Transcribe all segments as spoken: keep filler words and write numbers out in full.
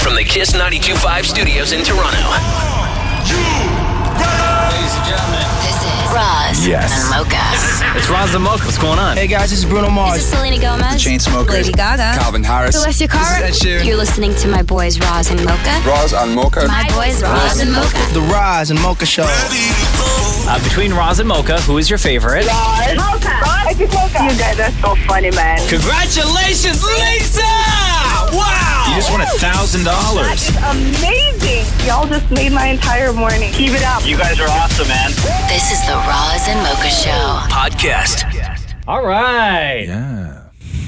from the Kiss ninety-two point five studios in Toronto. Ladies and gentlemen, This is Roz Yes. and Mocha. it's Roz and Mocha. What's going on? Hey guys, this is Bruno Mars. This is Selena Gomez. Chainsmokers. Lady Gaga. Calvin Harris. Celestia Cara. This is Ed Sheeran. You're listening to my boys Roz and Mocha. Roz and Mocha. My boys Roz and Mocha. The Roz and Mocha Show. Uh, between Roz and Mocha, who is your favorite? Mocha. Mocha. You guys are so funny, man. Congratulations, Lisa! Wow! You just won a thousand dollars. Amazing. Y'all just made my entire morning. Keep it up. You guys are awesome, man. This is the Roz and Mocha Show. Podcast. All right. Yeah,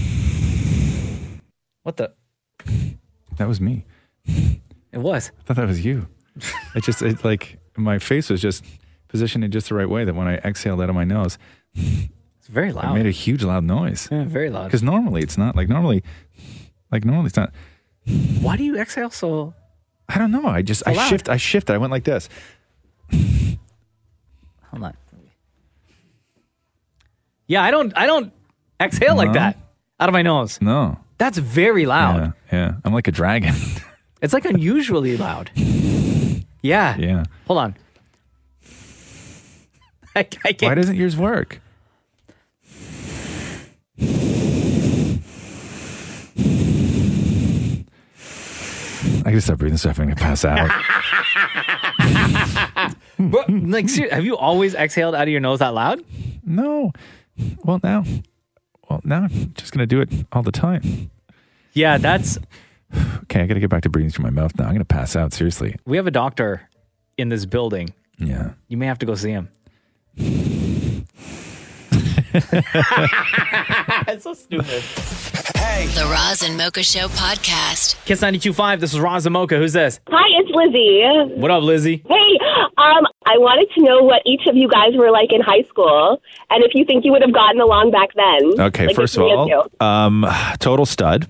What the? that was me. It was. I thought that was you. It just, it, like, my face was just positioned in just the right way that when I exhaled out of my nose, It's very it loud. made a huge loud noise. Yeah, very loud. Because normally it's not. Like, normally, like, normally it's not. Why do you exhale so? I don't know. I just, I loud. shift, I shifted. I went like this. Hold on. Yeah, I don't. I don't exhale like No? that out of my nose. No. That's very loud. Yeah, yeah. I'm like a dragon. It's like unusually loud. Yeah. Yeah. Hold on. I, I can't. Why doesn't yours work? I can stop breathing, so I'm going to pass out. Bro, like, ser- have you always exhaled out of your nose that loud? No. Well, now, well, now I'm just going to do it all the time. Yeah, that's. Okay, I got to get back to breathing through my mouth now. I'm going to pass out, seriously. We have a doctor in this building. Yeah. You may have to go see him. It's so stupid. The Roz and Mocha Show podcast. Kiss ninety-two point five, this is Roz and Mocha. Who's this? Hi, it's Lizzie. What up, Lizzie? Hey, um, I wanted to know what each of you guys were like in high school, and if you think you would have gotten along back then. Okay, Like, first the of three all, you. um, total stud.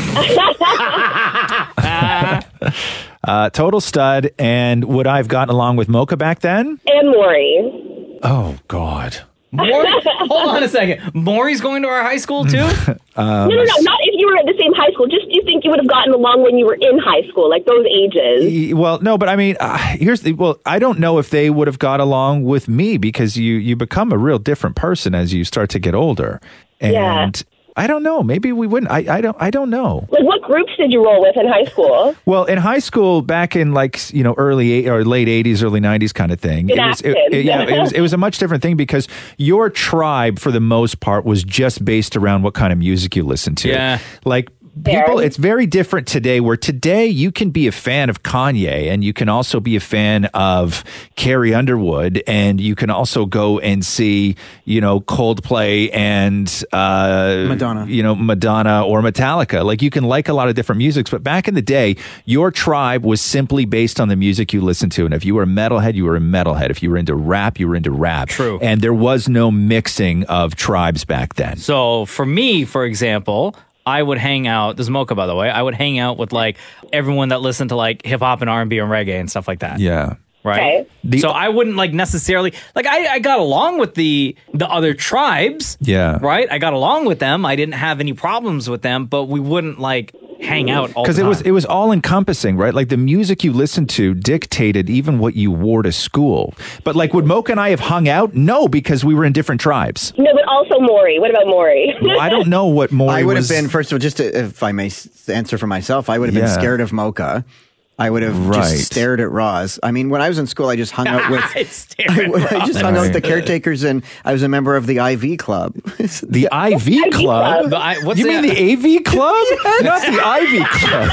uh, total stud. And would I have gotten along with Mocha back then? And Maury. Oh, God. Maury, hold on a second. Maury's going to our high school too? Um, no, no, no, not if you were at the same high school. Just do you think you would have gotten along when you were in high school, like those ages? Y- Well, no, but I mean, uh, here's the, well, I don't know if they would have got along with me because you, you become a real different person as you start to get older. And Yeah. I don't know. Maybe we wouldn't. I, I don't, I don't know. Like, what groups did you roll with in high school? Well, in high school, back in like, you know, early eight or late eighties, early nineties kind of thing. It was, it, it- yeah, it was, it was a much different thing because your tribe, for the most part, was just based around what kind of music you listened to. Yeah. Like, people, it's very different today, where today you can be a fan of Kanye and you can also be a fan of Carrie Underwood, and you can also go and see, you know, Coldplay and uh, Madonna. you know, Madonna or Metallica. Like, you can like a lot of different musics, but back in the day, your tribe was simply based on the music you listened to. And if you were a metalhead, you were a metalhead. If you were into rap, you were into rap. True. And there was no mixing of tribes back then. So for me, for example, I would hang out, this is Mocha, by the way, I would hang out with like everyone that listened to like hip hop and R and B and reggae and stuff like that. Yeah. Right. Okay. The- so I wouldn't like necessarily like I, I got along with the the other tribes. Yeah. Right. I got along with them. I didn't have any problems with them, but we wouldn't like hang out all the Because time. it was it was all encompassing, right? Like, the music you listened to dictated even what you wore to school. But like, would Mocha and I have hung out? No, because we were in different tribes. No, but also Maury. What about Maury? Well, I don't know what more. I would have been, first of all, just to, if I may s- answer for myself, I would have been Yeah. scared of Mocha. I would have Right. just stared at Roz. I mean, when I was in school, I just hung out with. It's staring I, at would- I just hung out with the Right. caretakers, and I was a member of the I V club. The I V club. The I- what's you that? mean the A V club? Not the I V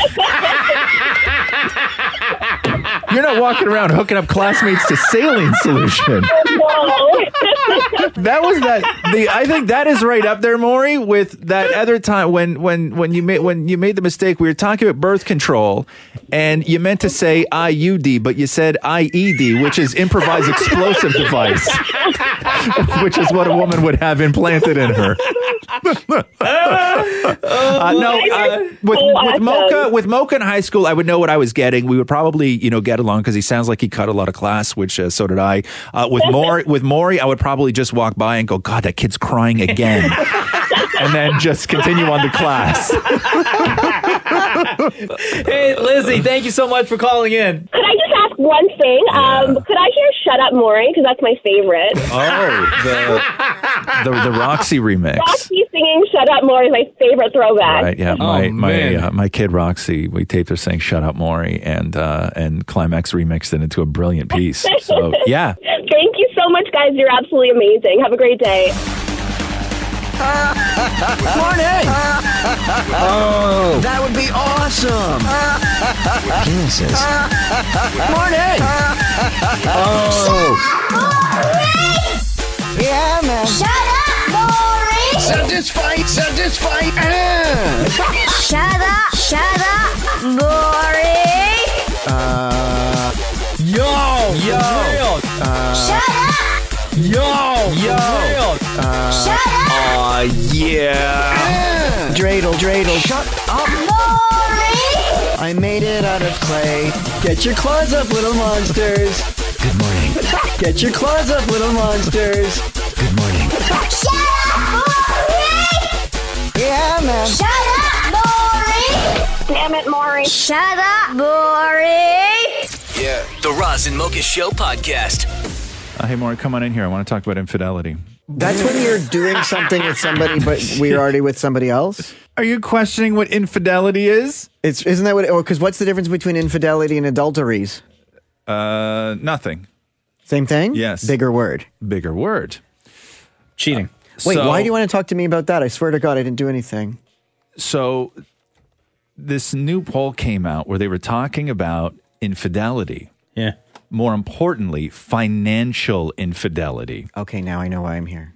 club. You're not walking around hooking up classmates to saline solution. That was that. The I think that is right up there, Maury, with that other time when when when you made when you made the mistake. We were talking about birth control, and you meant to say I U D, but you said I E D, which is improvised explosive device, which is what a woman would have implanted in her. uh, no, uh, with, with Mocha, with Mocha in high school, I would know what I was getting. We would probably, you know, get along because he sounds like he cut a lot of class, which uh, so did I. Uh, with Maury, with Maury, I would probably just walk by and go, "God, that kid's crying again." and then just continue on the class. Hey, Lizzie, thank you so much for calling in. Could I just ask one thing? Yeah. Um, could I hear Shut Up Maury? Because that's my favorite. Oh, the, the the Roxy remix. Roxy singing Shut Up Maury is my favorite throwback. Right, yeah. My Oh, my man. uh, my kid Roxy, we taped her saying "Shut Up, Maury," and uh, and Climax remixed it into a brilliant piece. So yeah, Thank you so much, guys. You're absolutely amazing. Have a great day. Morning! Oh, that would be awesome! Penises. Morning! Oh! Yeah, man. Shut up, Maury! Satisfy, satisfy, ah! Shut up, shut up, Maury! Uh, Yo, yo, Shut up, yo, yo. shut up, aw, yeah! Dreidel, dreidel, shut up! Maury! I made it out of clay. Get your claws up, little monsters. Good morning. Get your claws up, little monsters. Good morning. Shut up, Maury! Yeah, man. Shut up, Maury! Damn it, Maury. Shut up, Maury! The Roz and Mocha Show podcast. uh, hey Maury, come on in here. I want to talk about infidelity. That's when you're doing something with somebody, but we're already with somebody else. Are you questioning what infidelity is? It's isn't that what? Oh, because what's the difference between infidelity and adulteries? Uh, nothing. Same thing. Yes. Bigger word. Bigger word. Cheating. Wait, So- why do you want to talk to me about that? I swear to God, I didn't do anything. So this new poll came out where they were talking about infidelity. Yeah. More importantly, financial infidelity. Okay, now I know why I'm here.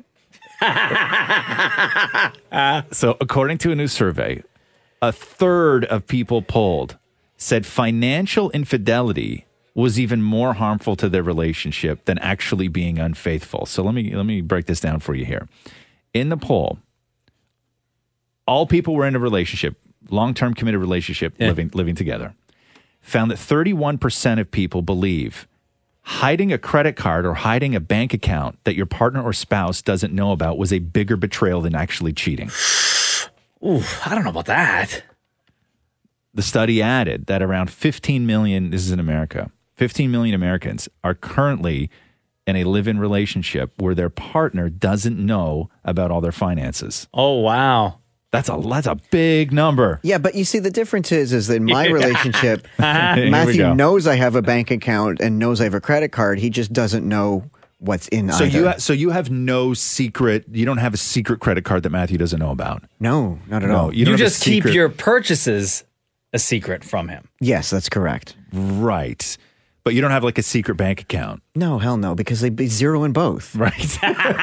So according to a new survey, a third of people polled said financial infidelity was even more harmful to their relationship than actually being unfaithful. So let me let me break this down for you here. In the poll, all people were in a relationship, long-term committed relationship, Yeah. living living together, found that thirty-one percent of people believe hiding a credit card or hiding a bank account that your partner or spouse doesn't know about was a bigger betrayal than actually cheating. Ooh, I don't know about that. The study added that around fifteen million, this is in America, fifteen million Americans are currently in a live-in relationship where their partner doesn't know about all their finances. Oh, wow. That's a that's a big number. Yeah, but you see, the difference is, is that in my relationship, Here we Matthew go. knows I have a bank account and knows I have a credit card. He just doesn't know what's in So either. you ha- so you have no secret. You don't have a secret credit card that Matthew doesn't know about. no, not at No, all. you You, don't have a just keep secret- your purchases a secret from him. Yes, that's correct. Right, but you don't have like a secret bank account. No, hell no, because they'd be zero in both. Right.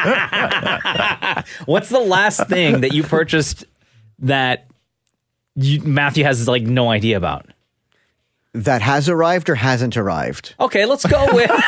What's the last thing that you purchased that you, Matthew has like no idea about? That has arrived or hasn't arrived. Okay, let's go with. Okay,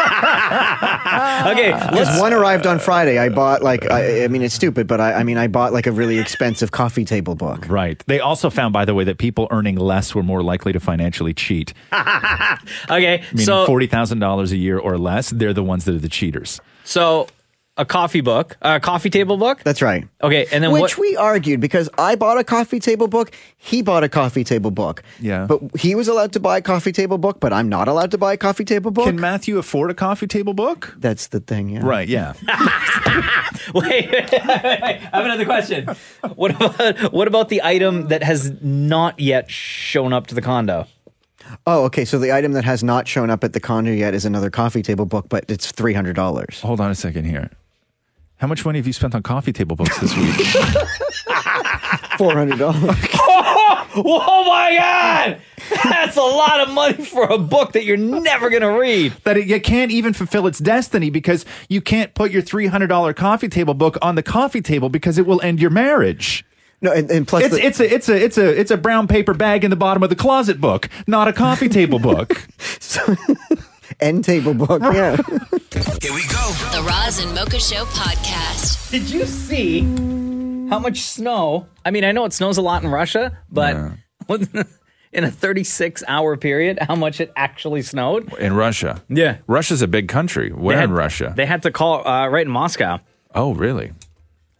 Because let's. one arrived on Friday. I bought like, I, I mean, it's stupid, but I, I mean, I bought like a really expensive coffee table book. Right. They also found, by the way, that people earning less were more likely to financially cheat. Okay, Meaning so forty thousand dollars a year or less, they're the ones that are the cheaters. so a coffee book, a coffee table book. That's right. Okay, and then Which what? we argued because I bought a coffee table book, he bought a coffee table book. Yeah. But he was allowed to buy a coffee table book, but I'm not allowed to buy a coffee table book. Can Matthew afford a coffee table book? That's the thing, yeah. Right, yeah. Wait, wait, wait, I have another question. What about what about the item that has not yet shown up to the condo? Oh, okay. So the item that has not shown up at the condo yet is another coffee table book, but it's three hundred dollars. Hold on a second here. How much money have you spent on coffee table books this week? four hundred dollars. Oh my God! That's a lot of money for a book that you're never going to read. That it, it can't even fulfill its destiny because you can't put your three hundred dollars coffee table book on the coffee table because it will end your marriage. No, and, and plus, It's the- it's a it's a it's a it's a brown paper bag in the bottom of the closet book, not a coffee table book. end table book. Yeah. Here we go. The Roz and Mocha Show podcast. Did you see how much snow? I mean, I know it snows a lot in Russia, but in a thirty-six hour period, how much it actually snowed? In Russia. Yeah. Russia's a big country. Where They had- in Russia? They had to call uh, right in Moscow. Oh, really?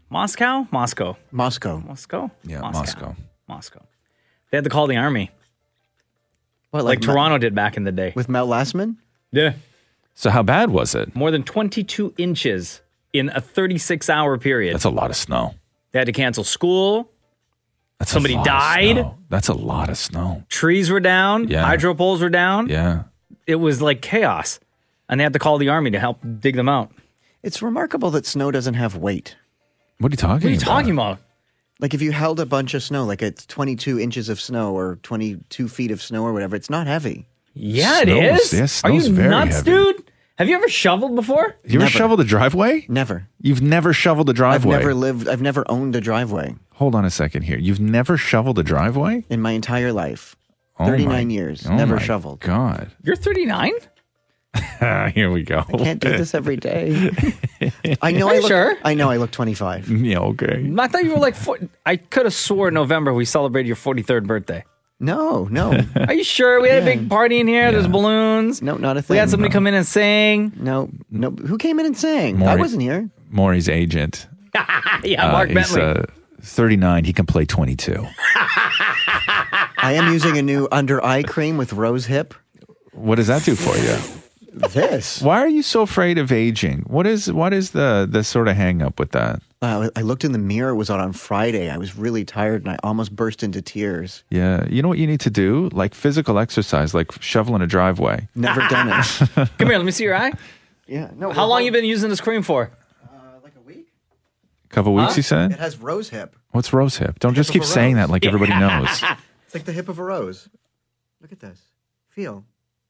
Moscow? Moscow. Moscow. Moscow? Yeah, Moscow. Moscow. Moscow. They had to call the army. What, Like, Ma- Toronto did back in the day. with Mount Lastman? Yeah. So how bad was it? More than twenty-two inches in a thirty-six hour period. That's a lot of snow. They had to cancel school. That's a Somebody lot of died. snow. That's a lot of snow. Trees were down. Yeah. Hydro poles were down. Yeah. It was like chaos. And they had to call the army to help dig them out. It's remarkable that snow doesn't have weight. What are you talking What are you about? talking about? Like if you held a bunch of snow, like it's twenty-two inches of snow or twenty-two feet of snow or whatever, it's not heavy. Yeah, it Snow's- is. yeah, Are snow's you very nuts, heavy. dude? Have you ever shoveled before? You ever Never. shoveled a driveway? Never. You've never shoveled a I've driveway? never lived, I've never owned a driveway Hold on a second here. You've never shoveled a driveway? in my entire life. Oh my- thirty-nine years. oh Never my shoveled. God. You're thirty-nine? Here we go. I can't do this every day. I know Are I you look, sure? I know I look twenty-five. Yeah, okay. I thought you were like, four, I could have swore in November we celebrated your forty-third birthday. No, no. Are you sure? We had a Yeah. big party in here. There's balloons. No, not a thing. We had somebody come in and sing. No, no. Who came in and sang? I Maury- wasn't here. Maury's agent. Yeah, uh, Mark he's Bentley. uh, thirty-nine. He can play twenty-two. I am using a new under eye cream with rose hip. What does that do for you? This. Why are you so afraid of aging? What is what is the the sort of hang up with that? Uh, I looked in the mirror. It was on on Friday. I was really tired and I almost burst into tears. Yeah, you know what you need to do? Like physical exercise, like shoveling a driveway. Never done it. Come here, let me see your eye. Yeah. No. How long you been using this cream for? Uh, like a week. Couple weeks, Huh? you said? It has rose hip. What's rose hip? Don't just hip keep of a saying rose. that like everybody knows. It's like the hip of a rose. Look at this. Feel.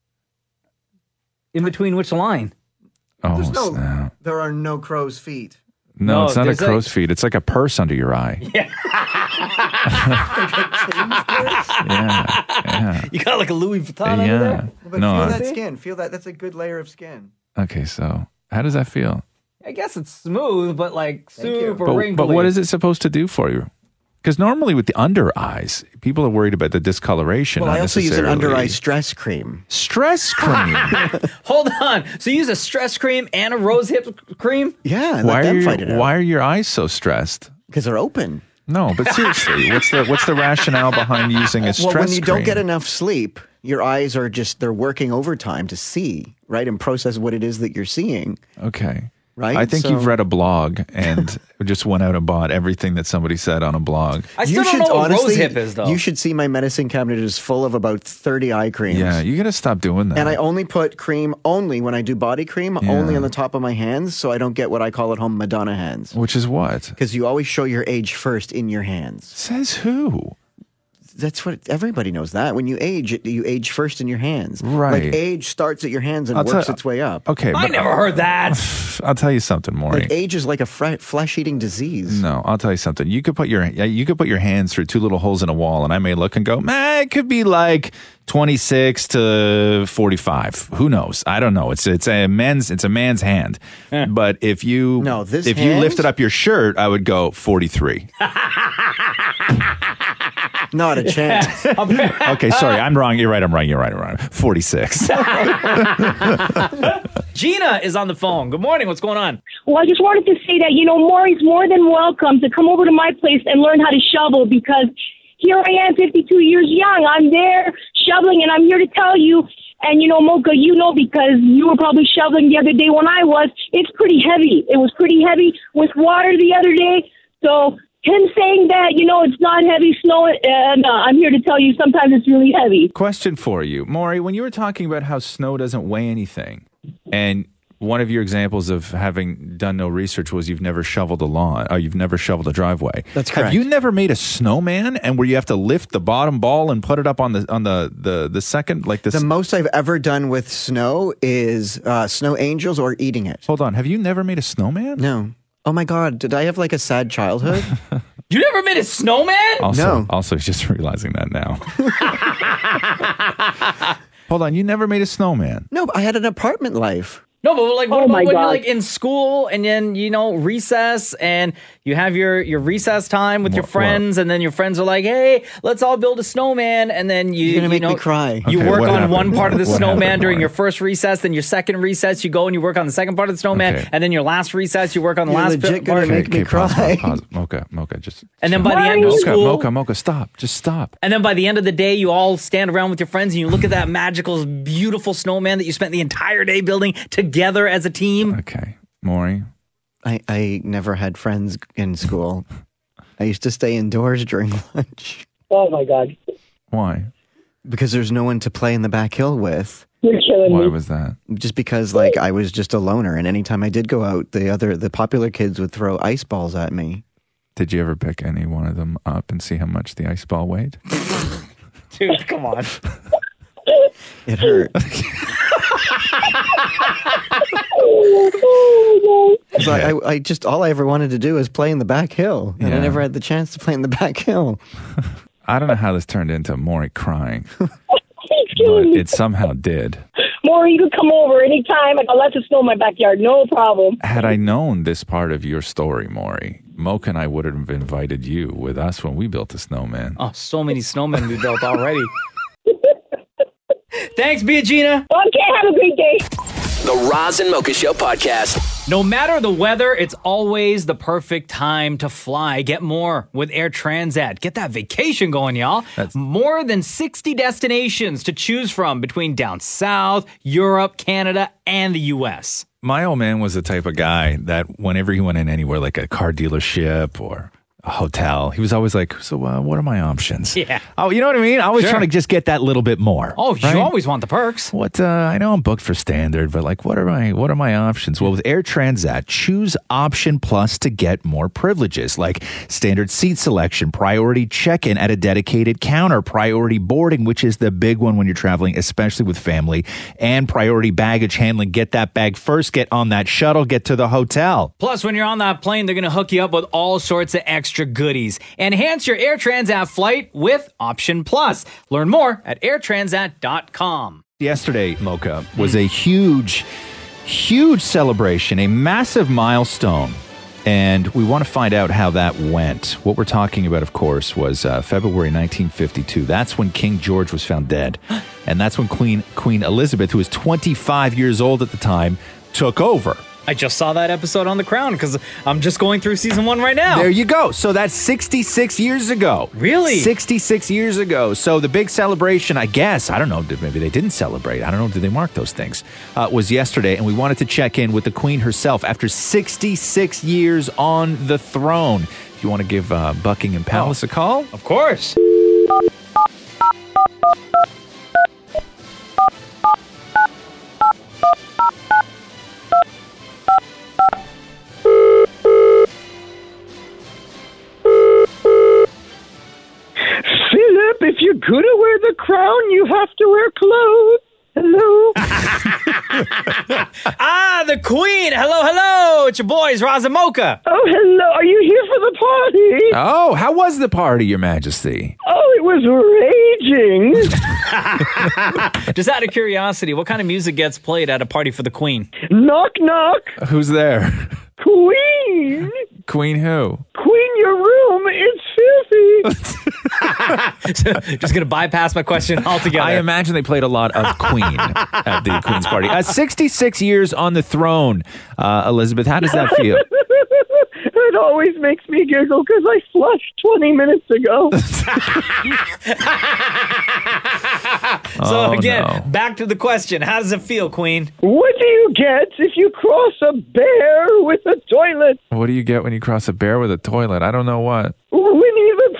In between which line? Oh, There's no. snap. There are no crow's feet. No, No, it's not a there's a- crow's feet. It's like a purse under your eye. Yeah. yeah. Yeah. You got like a Louis Vuitton under Yeah. there? But No. feel uh, that skin. Feel that. That's a good layer of skin. Okay, so how does that feel? I guess it's smooth, but like you. super But, wrinkly. but what is it supposed to do for you? Because normally with the under eyes, people are worried about the discoloration. Well, not I also use an necessarily under eye stress cream. stress cream. Hold on. So you use a stress cream and a rose hip cream? Yeah. why let are them you, fight it out. why are your eyes so stressed? Because they're open. No, but seriously, what's the what's the rationale behind using a stress Well, when you cream? don't get enough sleep, your eyes are just, they're working overtime to see, right? And process what it is that you're seeing. Okay. Right? I think So- you've read a blog and just went out and bought everything that somebody said on a blog. I still don't know what rose hip is, though. You should see my medicine cabinet is full of about thirty eye creams. Yeah, you got to stop doing that. And I only put cream only when I do body cream, only on the top of my hands, so I don't get what I call at home Madonna hands. Which is what? Because you always show your age first in your hands. Says who? That's what everybody knows that. When you age, it- you age first in your hands. Right. Like age starts at your hands and I'll works tell- its way up. Okay, I but never heard that. I'll tell you something, Maury. Like age is like a fre- flesh-eating disease. No, I'll tell you something. You could put your yeah, you could put your hands through two little holes in a wall, and I may look and go, "Man, it could be like twenty-six to forty-five. Who knows? I don't know. It's it's a man's it's a man's hand. But if you No, this if you hand- lifted up your shirt, I would go forty-three. Not a chance. Okay, sorry, I'm wrong. You're right. I'm wrong. You're right. I'm wrong. forty-six. Gina is on the phone. Good morning. What's going on? Well, I just wanted to say that, you know, Maury's more than welcome to come over to my place and learn how to shovel because here I am, fifty-two years young. I'm there shoveling, and I'm here to tell you, and, you know, Mocha, you know, because you were probably shoveling the other day when I was, it's pretty heavy. It was pretty heavy with water the other day. So him saying that, you know, it's not heavy snow, uh, no, I'm here to tell you sometimes it's really heavy. Question for you, Maury. When you were talking about how snow doesn't weigh anything, and one of your examples of having done no research was you've never shoveled a lawn, or you've never shoveled a driveway. That's Have correct. you never made a snowman, and where you have to lift the bottom ball and put it up on the on the the, the second like this? The most I've ever done with snow is uh, snow angels or eating it. Hold on, have you never made a snowman? No. Oh my God, did I have like a sad childhood? You never made a snowman? Also, No. also just realizing that now. Hold on, you never made a snowman. No, but I had an apartment life. No, but like, what Oh about my when you're God. like in school and then, you know, recess and you have your, your recess time with your What- friends and then your friends are like, hey, let's all build a snowman. And then you, You're gonna you make know, me cry. you Okay, work what on happened? one part of the What snowman happened, during Maury? your first recess. Then your second recess, you go and you work on the second part of the snowman. Okay. And then your last recess, you work on the You're last legit bit- part. gonna make me pause, cry. pause, pause. Mocha, Mocha, just. And then by the end of Mocha, school, Mocha, Mocha, stop. Just stop. and then by the end of the day, you all stand around with your friends and you look at that magical, beautiful snowman that you spent the entire day building together as a team. Okay, Maury. I, I never had friends in school. I used to stay indoors during lunch Oh my God. Why? because there's no one to play in the back hill with. You're killing Why me. was that? Just because, like, I was just a loner, and anytime I did go out, the other the popular kids would throw ice balls at me. Did you ever pick any one of them up and see how much the ice ball weighed? Dude, come on. It hurt. So I, I, I just all I ever wanted to do was play in the back hill, and Yeah. I never had the chance to play in the back hill. I don't know how this turned into Maury crying, He's but killing me. it somehow did. Maury, you can come over anytime. I got lots of snow in my backyard. No problem. Had I known this part of your story, Maury, Mocha and I would have invited you with us when we built a snowman. Oh, so many snowmen we built already. Thanks, Biagina. Okay, have a great day. The Roz and Mocha Show podcast. No matter the weather, it's always the perfect time to fly. Get more with Air Transat. Get that vacation going, y'all. That's- More than sixty destinations to choose from between down south, Europe, Canada, and the U S. My old man was the type of guy that whenever he went in anywhere, like a car dealership or a hotel, he was always like, so uh, what are my options? Yeah. Oh, you know what I mean? I was Sure. trying to just get that little bit more. Oh, right? you always want the perks. What uh, I know I'm booked for standard, but like, what are my what are my options? Well, with Air Transat, choose Option Plus to get more privileges, like standard seat selection, priority check-in at a dedicated counter, priority boarding, which is the big one when you're traveling, especially with family, and priority baggage handling. Get that bag first, get on that shuttle, get to the hotel. Plus, when you're on that plane, they're going to hook you up with all sorts of extra goodies. Enhance your Air Transat flight with Option Plus. Learn more at air transat dot com. Yesterday, Mocha, was a huge, huge celebration, a massive milestone. And we want to find out how that went. What we're talking about, of course, was uh, February nineteen fifty-two. That's when King George was found dead. And that's when Queen Queen Elizabeth, who was twenty-five years old at the time, took over. I just saw that episode on The Crown because I'm just going through season one right now. There you go. So that's sixty-six years ago. Really? sixty-six years ago. So the big celebration, I guess, I don't know, did- maybe they didn't celebrate. I don't know, did they mark those things? Uh, was yesterday, and we wanted to check in with the Queen herself after sixty-six years on the throne. If you want to give uh, Buckingham Palace a call? Of course. Philip, if you're gonna wear the crown, you have to wear clothes. Hello. Ah, the Queen. Hello, hello. It's your boys, Roz and Mocha. Oh, hello. Are you here for the party? Oh, how was the party, Your Majesty? Oh, it was raging. Just out of curiosity, what kind of music gets played at a party for the Queen? Knock, knock. Who's there? Queen. Queen who? Queen, your room is filthy. Just going to bypass my question altogether. I imagine they played a lot of Queen at the Queen's party. Uh, sixty-six years on the throne. Uh, Elizabeth, how does that feel? It always makes me giggle because I flushed twenty minutes ago. So Oh, again, no. back to the question. How does it feel, Queen? What do you get if you cross a bear with a toilet? What do you get when you cross a bear with a toilet? I don't know what. Winnie the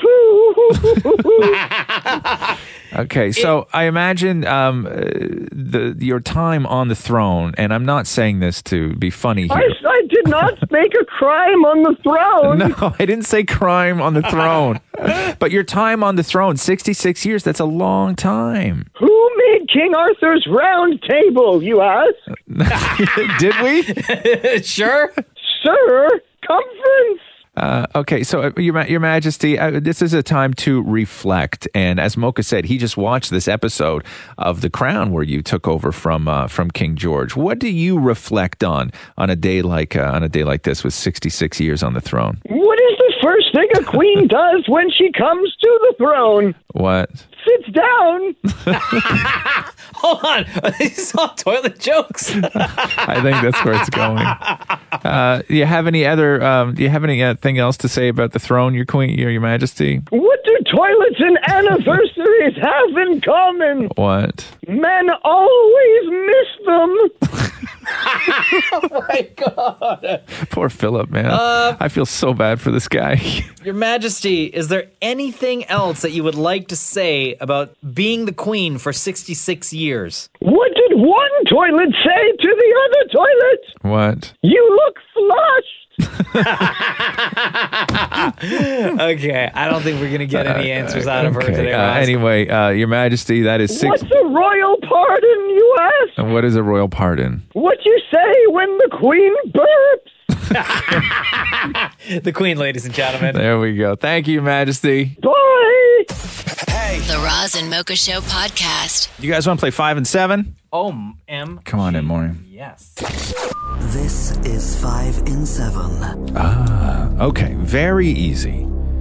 Pooh. Okay, so I imagine um, uh, the your time on the throne, and I'm not saying this to be funny I, here. I did not make a crime on the throne. No, I didn't say crime on the throne. But your time on the throne, sixty-six years, that's a long time. Who made King Arthur's round table, you ask? Did we? Sure. Circumference. Uh, okay, so uh, your, Ma- your Majesty, uh, this is a time to reflect. And as Mocha said, he just watched this episode of The Crown where you took over from uh, from King George. What do you reflect on on a day like uh, on a day like this with sixty-six years on the throne? What is the first thing a queen does when she comes to the throne? What? Sits down. Hold on. These are all toilet jokes. I think that's where it's going. Uh, do you have any other? Um, do you have anything else to say about the throne, your queen, your, your Majesty? What do toilets and anniversaries have in common? What? Men always miss them. Oh my God. Poor Philip, man. Uh, I feel so bad for this guy. Your Majesty, is there anything else that you would like to say about being the queen for sixty-six years? What did one toilet say to the other toilet? What? You look flushed. Okay, I don't think we're going to get any answers out of her Okay, today, uh, Roz. anyway, uh, your Majesty, that is six. What's a royal pardon, you ask? And what is a royal pardon? What you say when the queen burps? The queen, ladies and gentlemen. There we go. Thank you, Your Majesty. Bye. The Roz and Mocha Show podcast. You guys want to play five and seven? O M. Come on in, Maureen. Yes. This is five in seven. Ah, okay. Very easy.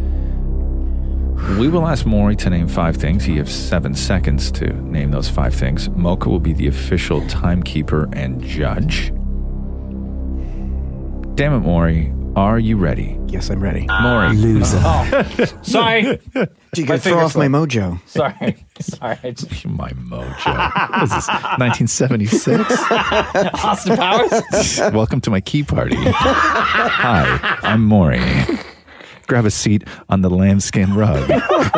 We will ask Maury to name five things. He has seven seconds to name those five things. Mocha will be the official timekeeper and judge. Damn it, Maury. Are you ready? Yes, I'm ready. Maury. Loser. Oh, sorry. You My can throw finger off my slipped. mojo. Sorry. Sorry. I just- My mojo. What is this? nineteen seventy-six? Austin Powers? Welcome to my key party. Hi, I'm Maury. Grab a seat on the lambskin rug.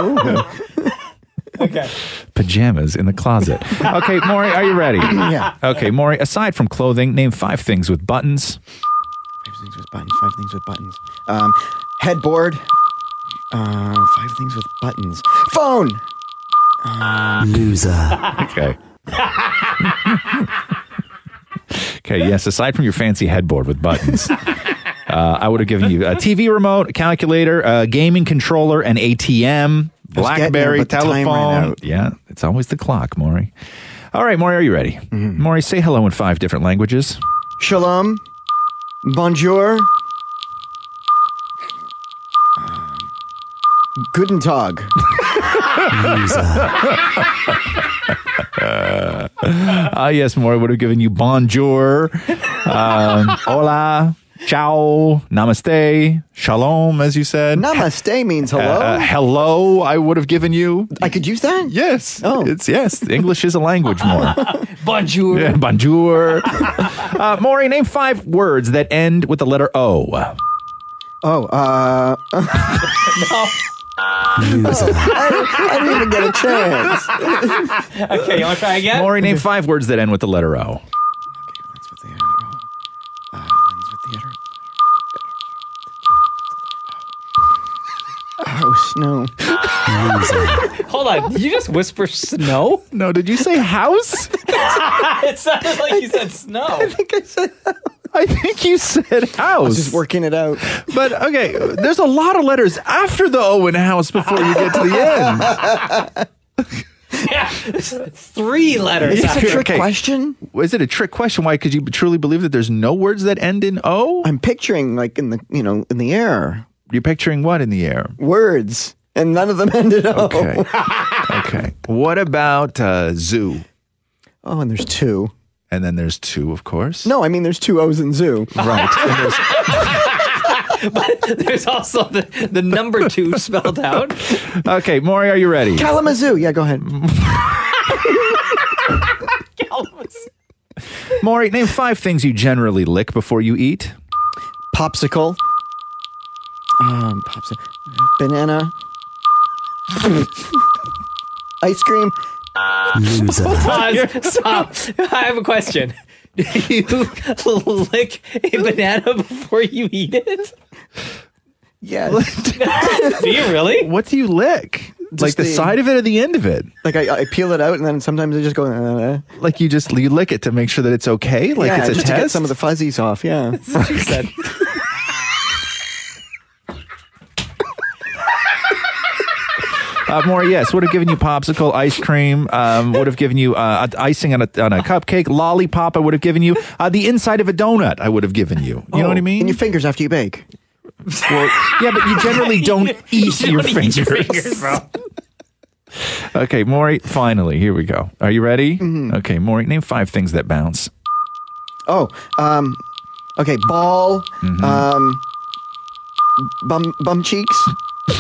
Okay. Pajamas in the closet. Okay, Maury, are you ready? Yeah. Okay, Maury, aside from clothing, name five things with buttons. Five things with buttons. Five things with buttons. Um, headboard. Uh, five things with buttons. Phone. Um, Loser. Okay. Okay, yes, aside from your fancy headboard with buttons, uh, I would have given you a T V remote, a calculator, a gaming controller, an A T M, I was getting there, BlackBerry, but the time ran telephone. out. Yeah, it's always the clock, Maury. All right, Maury, are you ready? Mm-hmm. Maury, say hello in five different languages. Shalom. Bonjour. Um, Guten Tag. Ah, yes, Maury would have given you bonjour, um, hola, ciao, namaste, shalom, as you said. Namaste means hello. Uh, hello, I would have given you. I could use that? Yes. Oh. It's yes. English is a language, more. Bonjour. Yeah, bonjour. Uh, Maury, name five words that end with the letter O. Oh, uh... No. I, I didn't even get a chance. Okay, you want to try again? Maury, name five words that end with the letter O. Okay, that's what the other... Oh. Uh, that's what the other... Oh, snow. Hold on. Did you just whisper snow? No, did you say house? It sounded like you said snow. I think I said... I think you said house. Just working it out. But okay, there's a lot of letters after the O in house before you get to the end. Yeah, three letters. Is this a after. trick Okay. question? Is it a trick question? Why? Because you truly believe that there's no words that end in O? I'm picturing, like, in the, you know, in the air. You're picturing what in the air? Words. And none of them ended O. Okay. Okay. What about uh, zoo? Oh, and there's two. And then there's two, of course. No, I mean there's two O's in zoo. Right. And there's- But there's also the, the number two spelled out. okay, Maury, are you ready? Kalamazoo. Yeah, go ahead. Maury, name five things you generally lick before you eat. Popsicle. Um, popsicle. Banana. Ice cream. Loser. Pause. Stop. I have a question. Do you lick a banana before you eat it? Yes. Do you really? What do you lick? like the, the- side of it or the end of it? Like I, I peel it out, and then sometimes I just go. Uh, Like you just you lick it to make sure that it's okay? Like yeah, it's a just test? to get some of the fuzzies off. Yeah. She said. Uh, Maury, yes, would have given you popsicle, ice cream, um, would have given you uh, icing on a, on a cupcake, lollipop. I would have given you uh, the inside of a donut. I would have given you. You Oh, know what I mean? And your fingers after you bake. Well, yeah, but you generally don't eat You your don't fingers. eat your fingers, bro. Okay, Maury, finally, here we go. Are you ready? Mm-hmm. Okay, Maury, name five things that bounce. Oh, um, okay, ball, Mm-hmm. um, bum, bum cheeks.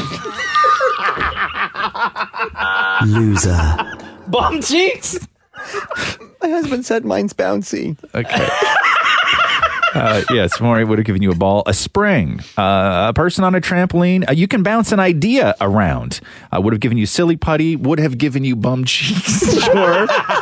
Loser. Bum cheeks? My husband said mine's bouncy. Okay. Uh, yes, Maury would have given you a ball, a spring, uh, a person on a trampoline. Uh, you can bounce an idea around. I would have given you silly putty, would have given you bum cheeks. Sure.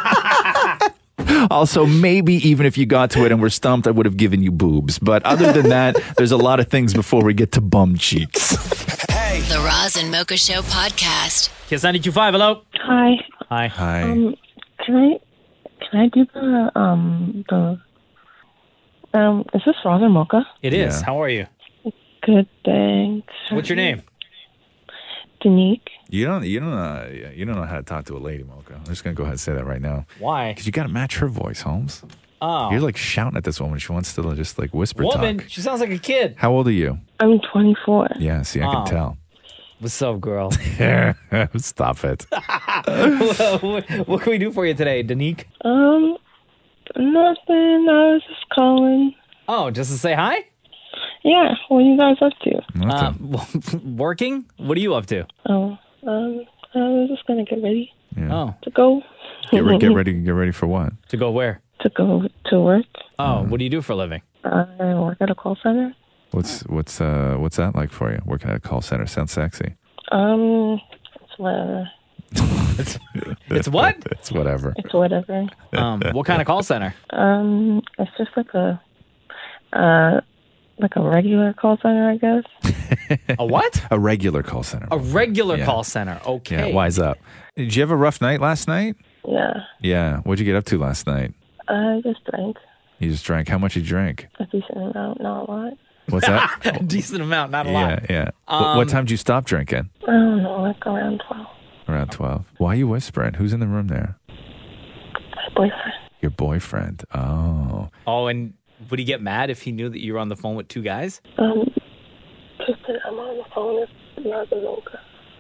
Also, maybe even if you got to it and were stumped, I would have given you boobs. But other than that, there's a lot of things before we get to bum cheeks. The Roz and Mocha Show podcast. Kiss ninety-two point five, hello. Hi. Hi. Hi. Um, can I can I do the um the um is this Roz and Mocha? It is. Yeah. How are you? Good, thanks. What's your name? Danique. You don't, you don't, uh, you don't know how to talk to a lady, Mocha. I'm just gonna go ahead and say that right now. Why? Because you got to match her voice, Holmes. Oh. You're like shouting at this woman. She wants to just like whisper Woman, talk. she sounds like a kid. How old are you? I'm twenty-four. Yeah, see, I Oh. can tell. What's up, girl? Stop it. what, what can we do for you today, Danique? Um, nothing. I was just calling. Oh, just to say hi? Yeah. What are you guys up to? Um, working? What are you up to? Oh, um, I was just gonna get ready Yeah. Oh, to go. Get, re- get ready. Get ready for what? to go where? To go to work. Oh, what do you do for a living? I work at a call center. What's what's uh what's that like for you? Working at a call center sounds sexy. Um, it's whatever. It's, it's what? It's whatever. It's whatever. Um, what kind of call center? Um, it's just like a, uh, like a regular call center, I guess. A what? A regular call center. A regular Yeah. call center. Okay. Yeah, wise up. Did you have a rough night last night? Yeah. Yeah. What'd you get up to last night? I just drank You just drank. How much did you drink? a decent amount, not a lot. What's that? A decent amount, not a yeah, lot. yeah. Wh- Um, what time did you stop drinking? I don't know, like around twelve. Around twelve. Why are you whispering? Who's in the room there? My boyfriend. Your boyfriend. Oh. Oh, and would he get mad if he knew that you were on the phone with two guys? Um, Tristan, I'm on the phone with Rosa Mocha.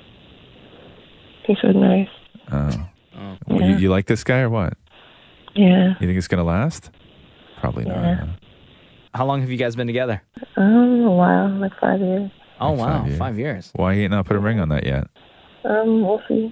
He said nice. Oh. Oh. Well, Yeah. you, you like this guy or what? Yeah. You think it's going to last? Probably not. Yeah. huh? How long have you guys been together? Um, a while, like five years. Oh, Like wow. five years. Five years. Why you ain't not put a ring on that yet? Um, we'll see.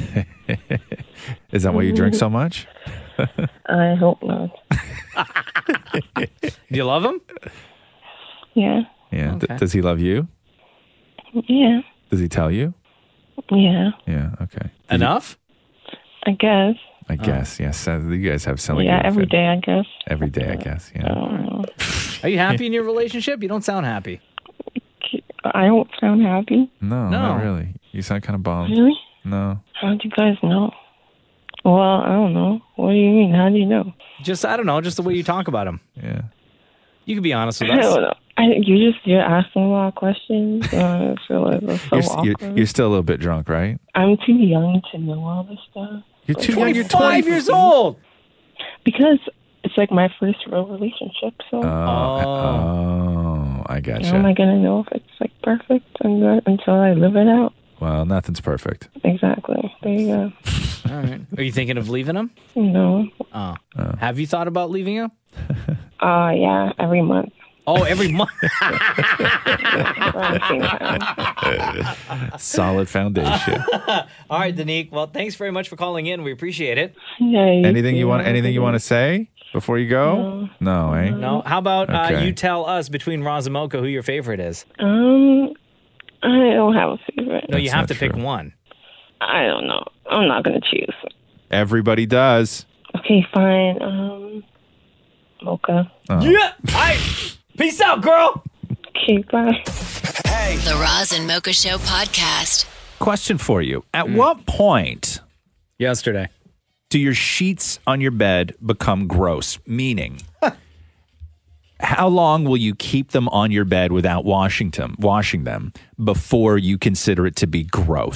Is that why you drink so much? I hope not. Do you love him? Yeah. Yeah. D- Okay. does he love you? Yeah. Does he tell you? Yeah. Yeah. Okay. Enough? I guess. I guess. Yes. Uh, you guys have sound like Yeah, you're every fit- day, I guess. Every day, I guess. I Yeah. don't know. Are you happy in your relationship? You don't sound happy. I don't sound happy. No, No. not really. You sound kind of bummed. Really? No. How'd you guys know? Well, I don't know. What do you mean? How do you know? Just, I don't know, just the way you talk about him. Yeah. You can be honest with I don't us. know. I, you just, you're asking a lot of questions. Uh, I feel like it's so You're, s- awkward. you're, you're still a little bit drunk, right? I'm too young to know all this stuff. You're too young. You're twenty-five years old. Because it's like my first real relationship, so Oh, oh, I how gotcha. am I going to know if it's like perfect and good until I live it out? Well, nothing's perfect. Exactly. There you go. All right. Are you thinking of leaving him? No. Oh. Have you thought about leaving him? Uh, yeah, every month. Oh, every month. Around the same time. Solid foundation. All right, Danique. Well, thanks very much for calling in. We appreciate it. Yeah, you Anything you too. want? Anything you want to say before you go? No, eh? No. How about uh, Okay. you tell us between Roz and Mocha who your favorite is? Um, I don't have a favorite. No, you That's have not to pick true. one. I don't know. I'm not going to choose. Everybody does. Okay, fine. Um, Mocha. Oh. Yeah. All right. Peace out, girl. Okay, bye. The Roz and Mocha Show podcast. Question for you: At what point Yesterday. do your sheets on your bed become gross? Meaning, how long will you keep them on your bed without washing them, washing them before you consider it to be gross?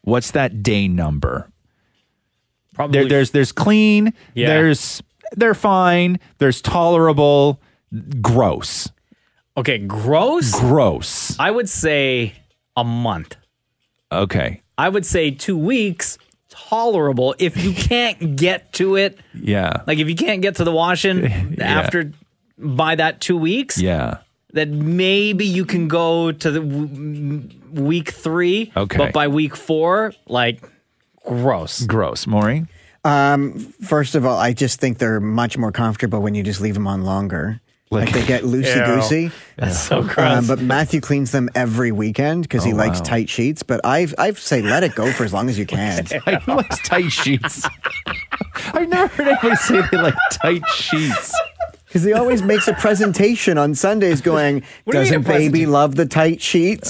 What's that day number? Probably. There, there's there's clean. Yeah. There's they're fine. There's tolerable. Gross. Okay, gross. Gross. I would say a month. Okay. I would say two weeks. Tolerable if you can't get to it. Yeah. Like if you can't get to the washing Yeah. after by that two weeks. Yeah. That maybe you can go to the w- week three. Okay. But by week four, like gross. Gross. Maury? Um, first of all, I just think they're much more comfortable when you just leave them on longer. Like, they get loosey-goosey. That's so gross. Um, but Matthew cleans them every weekend because he Oh, likes wow. tight sheets. But I've I've say let it go for as long as you can. He likes tight sheets. I've never heard anybody say they like tight sheets. Because he always makes a presentation on Sundays going, What do you mean a doesn't baby love the tight sheets?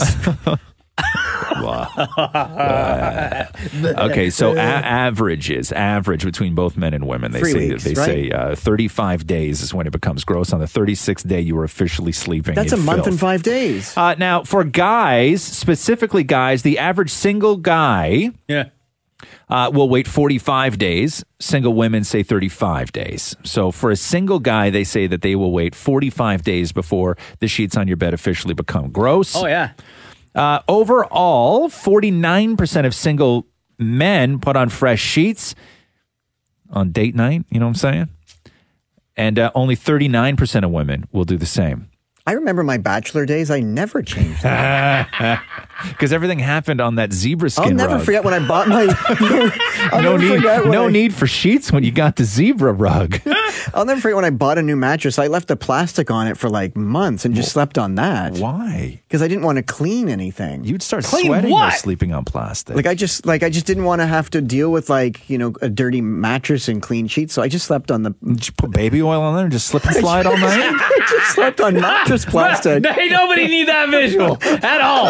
Okay, so a- averages, average between both men and women. They Three say weeks, they right? say uh, thirty-five days is when it becomes gross. On the thirty-sixth day, you are officially sleeping. That's in a month filth. and five days. Uh, now, for guys, specifically guys, the average single guy Yeah. uh, will wait forty-five days. Single women say thirty-five days. So for a single guy, they say that they will wait forty-five days before the sheets on your bed officially become gross. Oh yeah. Uh, overall, forty-nine percent of single men put on fresh sheets on date night. You know what I'm saying? And uh, only thirty-nine percent of women will do the same. I remember my bachelor days. I never changed that. Because everything happened on that zebra skin I'll never rug. forget when I bought my. I'll no never need, forget when no I- need for sheets when you got the zebra rug. I'll never forget when I bought a new mattress. I left the plastic on it for like months and just slept on that. Why? Because I didn't want to clean anything. You'd start Clean sweating what? though sleeping on plastic. Like I just like I just didn't want to have to deal with like you know a dirty mattress and clean sheets. So I just slept on the. Did you put baby oil on there and just slip and slide all night? I just slept on mattress plastic. Hey, nobody need that visual at all.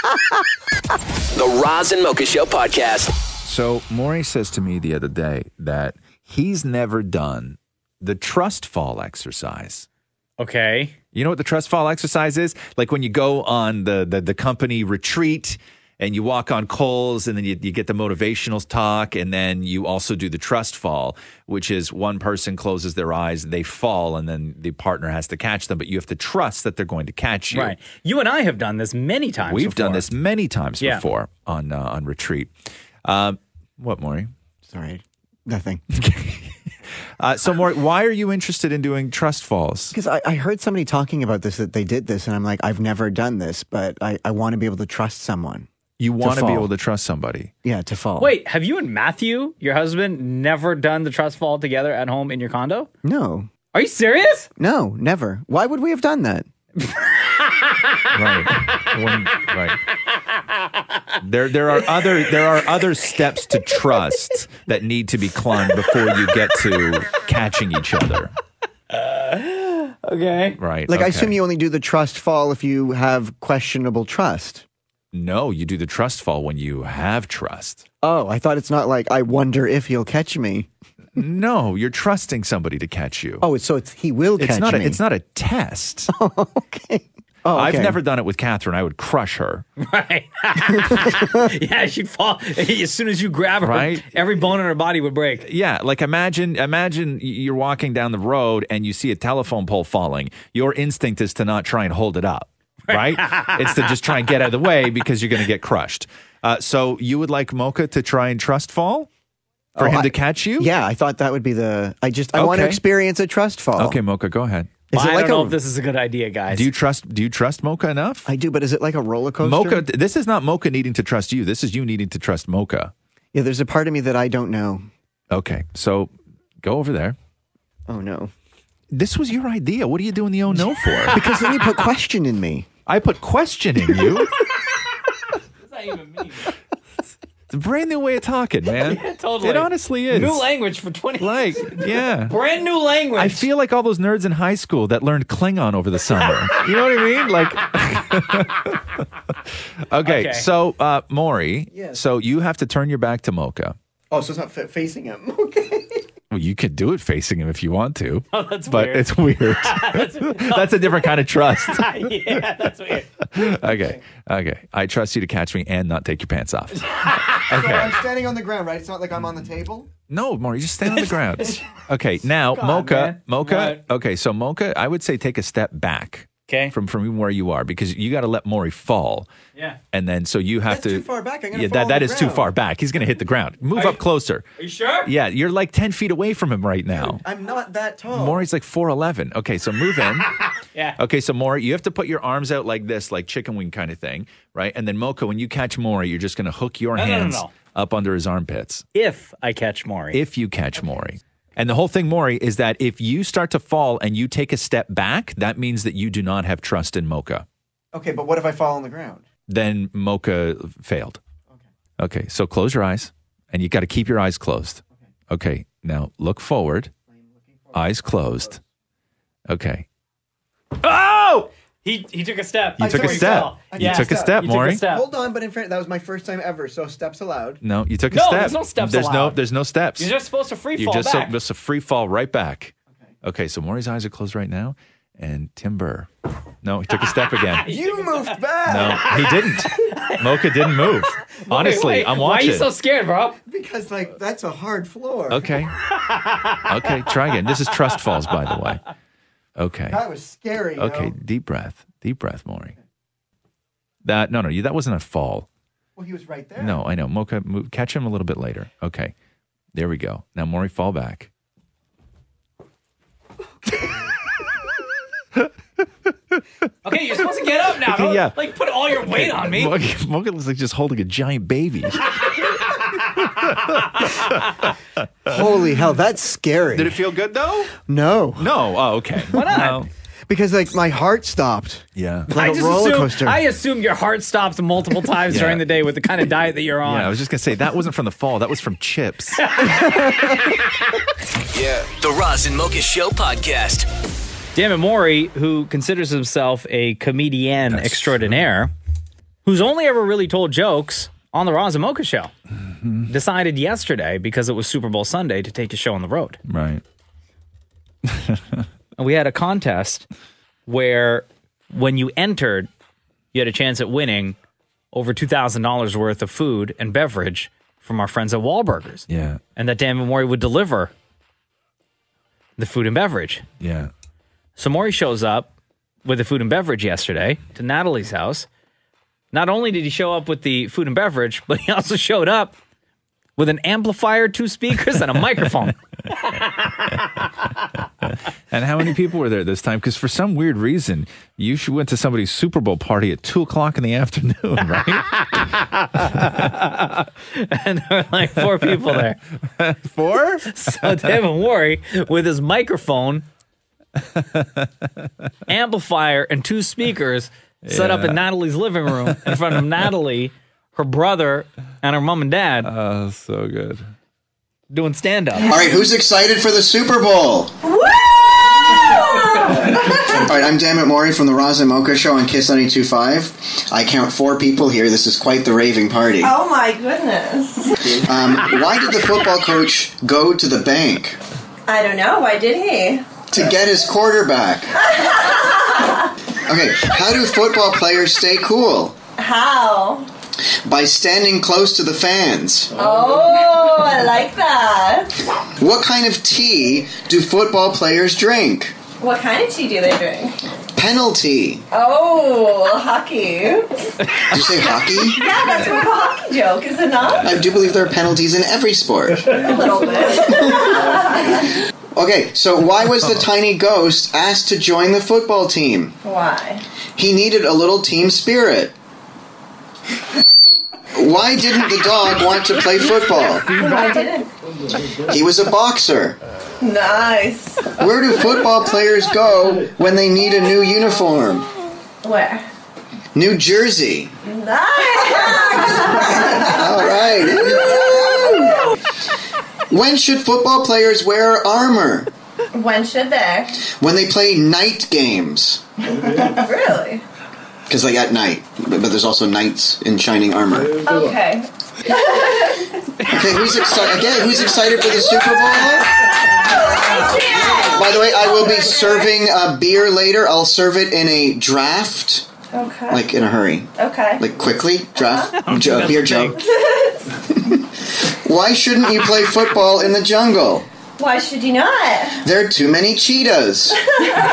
The Roz and Mocha Show podcast. So Maury says to me the other day that he's never done the trust fall exercise. Okay. You know what the trust fall exercise is? Like when you go on the the, the company retreat and you walk on coals and then you, you get the motivational talk and then you also do the trust fall, which is one person closes their eyes, they fall, and then the partner has to catch them, but you have to trust that they're going to catch you. Right. You and I have done this many times. We've before. done this many times Yeah. before on uh, on retreat. Um, what, Maury? Sorry, nothing. Uh, so, Maury, why are you interested in doing trust falls? Because I, I heard somebody talking about this that they did this, and I'm like, I've never done this, but I, I want to be able to trust someone. You want to be fall. able to trust somebody. Yeah, to fall. Wait, have you and Matthew, your husband, never done the trust fall together at home in your condo? No, Are you serious? no, never. Why would we have done that? Right. When- right. There, there are other, there are other steps to trust that need to be climbed before you get to catching each other. Okay. Right. Like, I okay. assume you only do the trust fall if you have questionable trust. No, you do the trust fall when you have trust. Oh, I thought it's not like, I wonder if he'll catch me. No, you're trusting somebody to catch you. Oh, so it's he will catch it's not me. a, it's not a test. okay. Oh, I've okay. never done it with Catherine. I would crush her. Right. Yeah, she'd fall. As soon as you grab her, Right. every bone in her body would break. Yeah, like imagine imagine you're walking down the road and you see a telephone pole falling. Your instinct is to not try and hold it up, right? It's to just try and get out of the way because you're going to get crushed. Uh, so you would like Mocha to try and trust fall for Oh, him I- to catch you? Yeah, I thought that would be the. I just I want to Okay. experience a trust fall. Okay, Mocha, go ahead. Is I it like don't know a? if this is a good idea, guys. Do you trust do you trust Mocha enough? I do, but is it like a roller coaster? Mocha, this is not Mocha needing to trust you. This is you needing to trust Mocha. Yeah, there's a part of me that I don't know. Okay, so go over there. Oh no, This was your idea. What are you doing the oh no for? because then you put question in me. I put question in you. What does that even mean? It's a brand new way of talking, man. Yeah, totally. It honestly is. New language for twenty. Like, yeah. Brand new language. I feel like all those nerds in high school that learned Klingon over the summer. You know what I mean? Like, okay, Okay. so uh, Maury, Yes. so you have to turn your back to Mocha. Oh, so it's not fa- facing him. Okay. Well, you could do it facing him if you want to. Oh, that's but weird. it's weird. That's a different kind of trust. Yeah, that's weird. Okay, okay. I trust you to catch me and not take your pants off. Okay. I'm standing on the ground, right? It's not like I'm on the table. No, Maury, just stand on the ground. Okay, now Come on, Mocha, man. Mocha. Right. Okay, so Mocha, I would say take a step back. Okay. From from where you are, because you got to let Maury fall. Yeah. And then so you have That's to. too far back. I'm gonna yeah, fall that on that the is too ground. far back. He's going to hit the ground. Move Are up you- closer. Are you sure? Yeah, you're like ten feet away from him right now. I'm not that tall. Maury's like four eleven. Okay, so move in. Yeah. Okay, so Maury, you have to put your arms out like this, like chicken wing kind of thing, right? And then Mocha, when you catch Maury, you're just going to hook your No, no, no, hands no. up under his armpits. If I catch Maury. If you catch Maury. And the whole thing, Maury, is that if you start to fall and you take a step back, that means that you do not have trust in Mocha. Okay, but what if I fall on the ground? Then Mocha failed. Okay. Okay, so close your eyes, and you got to keep your eyes closed. Okay, now look forward. Eyes closed. Okay. Oh! He he took a step. You I took a took a step. step. I You took a took a step. step, You took a Maury. step. Hold on, but in fact, that was my first time ever, so steps allowed. No, you took a No, step. there's no steps There's no, allowed. there's no steps. You're just supposed to free You're fall just back. A, just a free fall right back. Okay. Okay, so Maury's eyes are closed right now, and Tim Burr. No, he took a step again. You moved back. No, he didn't. Mocha didn't move. Honestly, Wait, wait, I'm Why watching. are you so scared, bro? Because, like, that's a hard floor. Okay. Okay, try again. This is trust falls, by the way. Okay. That was scary. yo. Okay, deep breath. Deep breath, Maury. That no, no, you, that wasn't a fall. Well, he was right there. No, I know. Mocha, move, catch him a little bit later. Okay, there we go. Now, Maury, fall back. Okay, you're supposed to get up now. Okay, Don't, yeah. Like, put all your weight on me. Mocha, Mocha looks like just holding a giant baby. Holy hell, that's scary. Did it feel good though? No. No. Oh, okay. Why not? No. Because, like, my heart stopped. Yeah. Like I a just roller assume, coaster. I assume your heart stops multiple times Yeah. during the day with the kind of diet that you're on. Yeah, I was just gonna say that wasn't from the fall. That was from chips. Yeah. The Roz and Mocha Show podcast. Damn Maury, who considers himself a comedian That's extraordinaire, who's only ever really told jokes on the Roz and Mocha Show, Mm-hmm. decided yesterday, because it was Super Bowl Sunday, to take his show on the road. Right. And we had a contest where when you entered, you had a chance at winning over two thousand dollars worth of food and beverage from our friends at Wahlburgers. Yeah. And that Dan Maury would deliver the food and beverage. Yeah. So Maury shows up with the food and beverage yesterday to Natalie's house. Not only did he show up with the food and beverage, but he also showed up with an amplifier, two speakers, and a microphone. And how many people were there this time? Because for some weird reason, you should went to somebody's Super Bowl party at two o'clock in the afternoon, right? And there were like four people there. Four? So David Maury, with his microphone, amplifier, and two speakers, set up Yeah. in Natalie's living room in front of Natalie, her brother, and her mom and dad. Oh, so good. Doing stand-up. All right, who's excited for the Super Bowl? Woo! All right, I'm Dammit Maury from the Roz and Mocha Show on Kiss ninety-two point five. I count four people here. This is quite the raving party. Oh my goodness. Um, why did the football coach go to the bank? I don't know. Why did he? To get his quarterback. Okay, how do football players stay cool? How? By standing close to the fans. Oh, I like that. What kind of tea do football players drink? What kind of tea do they drink? Penalty. Oh, hockey. Did you say hockey? Yeah, that's more of a hockey joke, is it not? I do believe there are penalties in every sport. A little bit. Okay, so why was the tiny ghost asked to join the football team? Why? He needed a little team spirit. Why didn't the dog want to play football? Why didn't? He was a boxer. Nice. Where do football players go when they need a new uniform? Where? New Jersey. Nice. All right. When should football players wear armor? When should they? When they play night games. Really? Because like at night, but but there's also knights in shining armor. Okay. Okay, who's excited? Again, who's excited for the Super Bowl? By the way, I will be serving a beer later. I'll serve it in a draft, Okay. like in a hurry, Okay. like quickly draft, jo- beer jump. Why shouldn't you play football in the jungle? Why should you not? There are too many cheetahs. I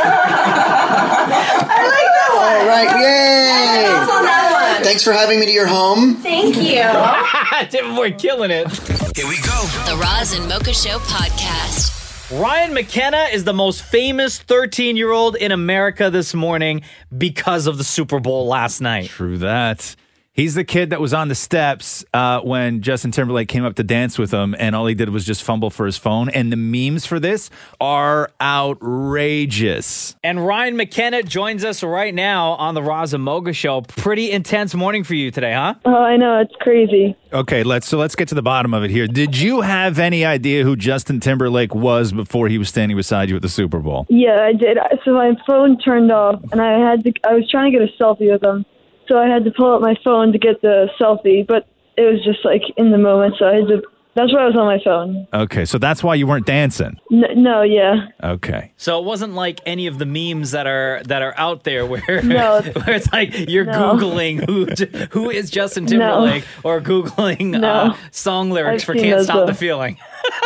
like that one. All right, yay! And also another one. Thanks for having me to your home. Thank you. We're killing it. Here we go. The Roz and Mocha Show podcast. Ryan McKenna is the most famous thirteen-year-old in America this morning because of the Super Bowl last night. True that. He's the kid that was on the steps uh, when Justin Timberlake came up to dance with him, and all he did was just fumble for his phone. And the memes for this are outrageous. And Ryan McKenna joins us right now on the Roz and Mocha Show. Pretty intense morning for you today, huh? Oh, I know. It's crazy. Okay, let's so let's get to the bottom of it here. Did you have any idea who Justin Timberlake was before he was standing beside you at the Super Bowl? Yeah, I did. So my phone turned off, and I had to. I was trying to get a selfie with him. So I had to pull up my phone to get the selfie, but it was just like in the moment. So I had to, that's why I was on my phone. Okay, so that's why you weren't dancing. N- no, yeah. Okay. So it wasn't like any of the memes that are that are out there where, No. where it's like you're No. Googling who who is Justin Timberlake or Googling No. uh, song lyrics I've for seen Can't those, Stop though. the Feeling.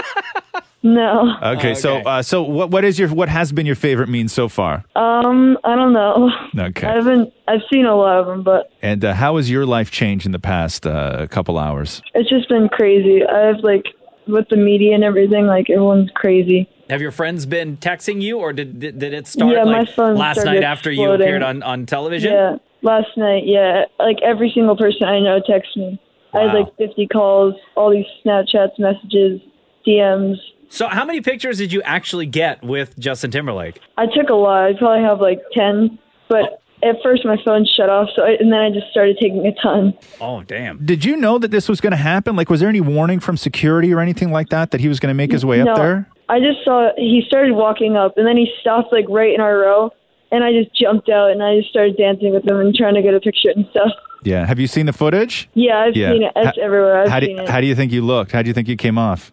No. Okay, so uh, so what what is your what has been your favorite meme so far? Um, I don't know. Okay. I haven't. I've seen a lot of them, but And uh, how has your life changed in the past uh, couple hours? it's just been crazy. I've like with the media and everything. Like everyone's crazy. Have your friends been texting you, or did did, did it start Yeah, my like phone last started night after you exploding. appeared on, on television? Yeah, last night. Yeah, like every single person I know texts me. I had Wow. like fifty calls, all these Snapchats, messages, D Ms. So how many pictures did you actually get with Justin Timberlake? I took a lot. I probably have like ten, but at first my phone shut off, so I, and then I just started taking a ton. Oh, damn. Did you know that this was going to happen? Like, was there any warning from security or anything like that that he was going to make his way No, up there? I just saw he started walking up, and then he stopped like right in our row, and I just jumped out and I just started dancing with him and trying to get a picture and stuff. Yeah. Have you seen the footage? Yeah, I've Yeah. seen it. It's How- everywhere. I've how, do, seen it. how do you think you looked? How do you think you came off?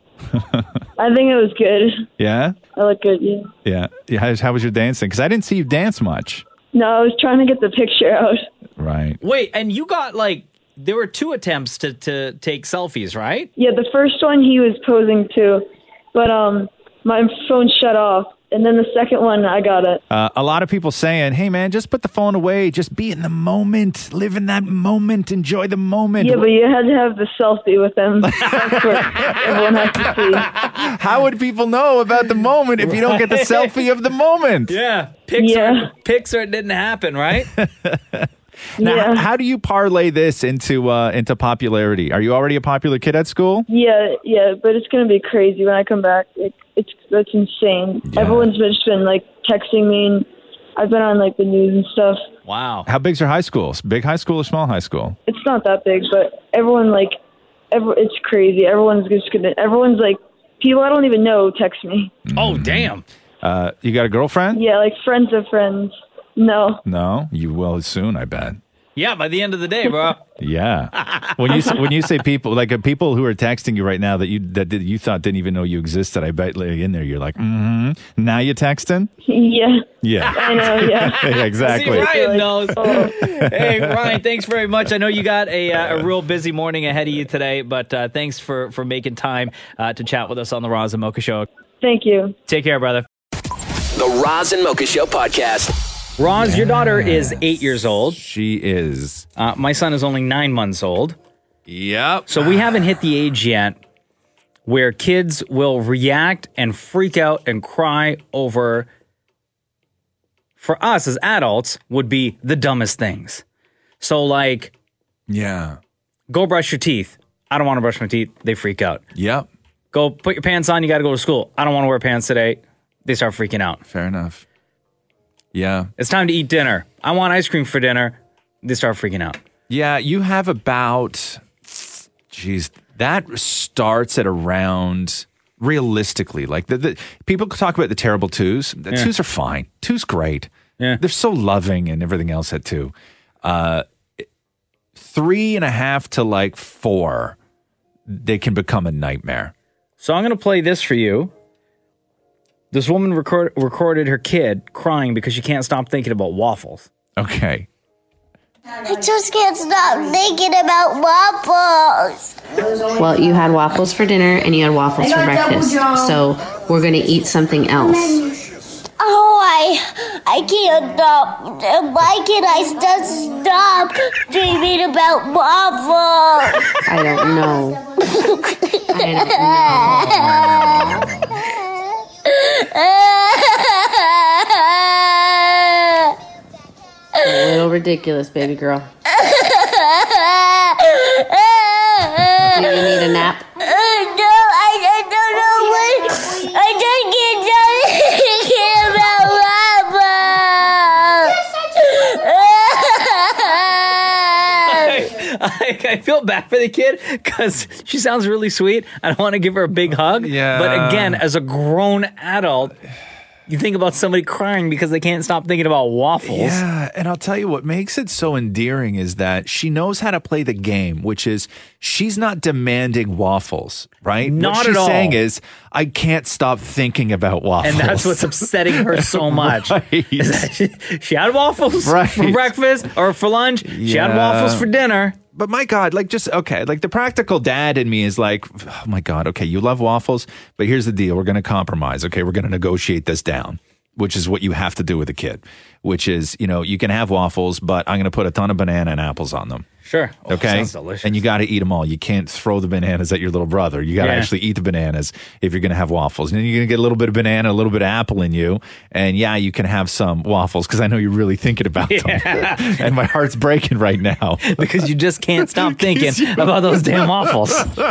I think it was good. Yeah? I look good. Yeah. Yeah. yeah. How, how was your dancing? Because I didn't see you dance much. No, I was trying to get the picture out. Right. Wait, and you got like, there were two attempts to, to take selfies, right? Yeah, the first one he was posing to, but um, my phone shut off, and then the second one I got it. Uh, a lot of people saying, hey, man, just put the phone away. Just be in the moment. Live in that moment. Enjoy the moment. Yeah, but you had to have the selfie with him. That's what everyone has to see. How would people know about the moment if you don't get the selfie of the moment? Yeah. Pixar, Pixar didn't happen, right? Now, Yeah. h- how do you parlay this into uh, into popularity? Are you already a popular kid at school? Yeah, yeah, but it's gonna be crazy when I come back. It, it's that's insane. Everyone's been- just been like texting me, and I've been on like the news and stuff. Wow. How big's your high school? Big high school or small high school? It's not that big, but everyone like, every, it's crazy. Everyone's just gonna. Everyone's like, people I don't even know text me. Oh, damn. Uh, you got a girlfriend? Yeah, like friends of friends. No. No, you will soon, I bet. Yeah, by the end of the day, bro. Yeah. When you when you say people like uh, people who are texting you right now that you that did- you thought didn't even know you existed, I bet like, in there you're like, mm-hmm. Now you texting? Yeah. Yeah. I know. Yeah. Yeah, exactly. See, Ryan knows. Oh. Hey, Ryan, thanks very much. I know you got a, uh, a real busy morning ahead of you today, but uh, thanks for, for making time uh, to chat with us on the Roz and Mocha Show. Thank you. Take care, brother. The Roz and Mocha Show podcast. Roz, your daughter is eight years old. She is. Uh, my son is only nine months old. Yep. So we haven't hit the age yet where kids will react and freak out and cry over, for us as adults, would be the dumbest things. So like, yeah, go brush your teeth. I don't want to brush my teeth. They freak out. Yep. Go put your pants on. You got to go to school. I don't want to wear pants today. They start freaking out. Fair enough. Yeah. It's time to eat dinner. I want ice cream for dinner. They start freaking out. Yeah, you have about, geez, that starts at around, realistically, like the, the people talk about the terrible twos. The Yeah. twos are fine. Two's great. Yeah. They're so loving and everything else at two. Uh, three and a half to like four, they can become a nightmare. So I'm going to play this for you. This woman record, recorded her kid crying because she can't stop thinking about waffles. Okay. I just can't stop thinking about waffles. Well, you had waffles for dinner and you had waffles for breakfast. So we're going to eat something else. Oh, I, I can't stop. Why can't I just stop dreaming about waffles? I don't know. A little ridiculous, baby girl. Do you need a nap? Uh, no, I, I don't know what. I just can't stop thinking about waffles. I, I feel bad for the kid because she sounds really sweet. I don't want to give her a big hug. Yeah. But again, as a grown adult, you think about somebody crying because they can't stop thinking about waffles. Yeah, and I'll tell you what makes it so endearing is that she knows how to play the game, which is she's not demanding waffles, right? Not what at she's all. saying is, I can't stop thinking about waffles. And that's what's upsetting her so much. Right. Is that she, she had waffles Right. for breakfast or for lunch. She had Yeah. waffles for dinner. But my God, like just, okay, like the practical dad in me is like, oh my God, okay, you love waffles, but here's the deal. We're going to compromise, okay? We're going to negotiate this down, which is what you have to do with a kid, which is, you know, you can have waffles, but I'm going to put a ton of banana and apples on them. Sure. Oh, Okay. sounds delicious. And you got to eat them all. You can't throw the bananas at your little brother. You got to Yeah. actually eat the bananas if you're going to have waffles. And then you're going to get a little bit of banana, a little bit of apple in you. And yeah, you can have some waffles because I know you're really thinking about them. And my heart's breaking right now. Because you just can't stop thinking about those damn waffles.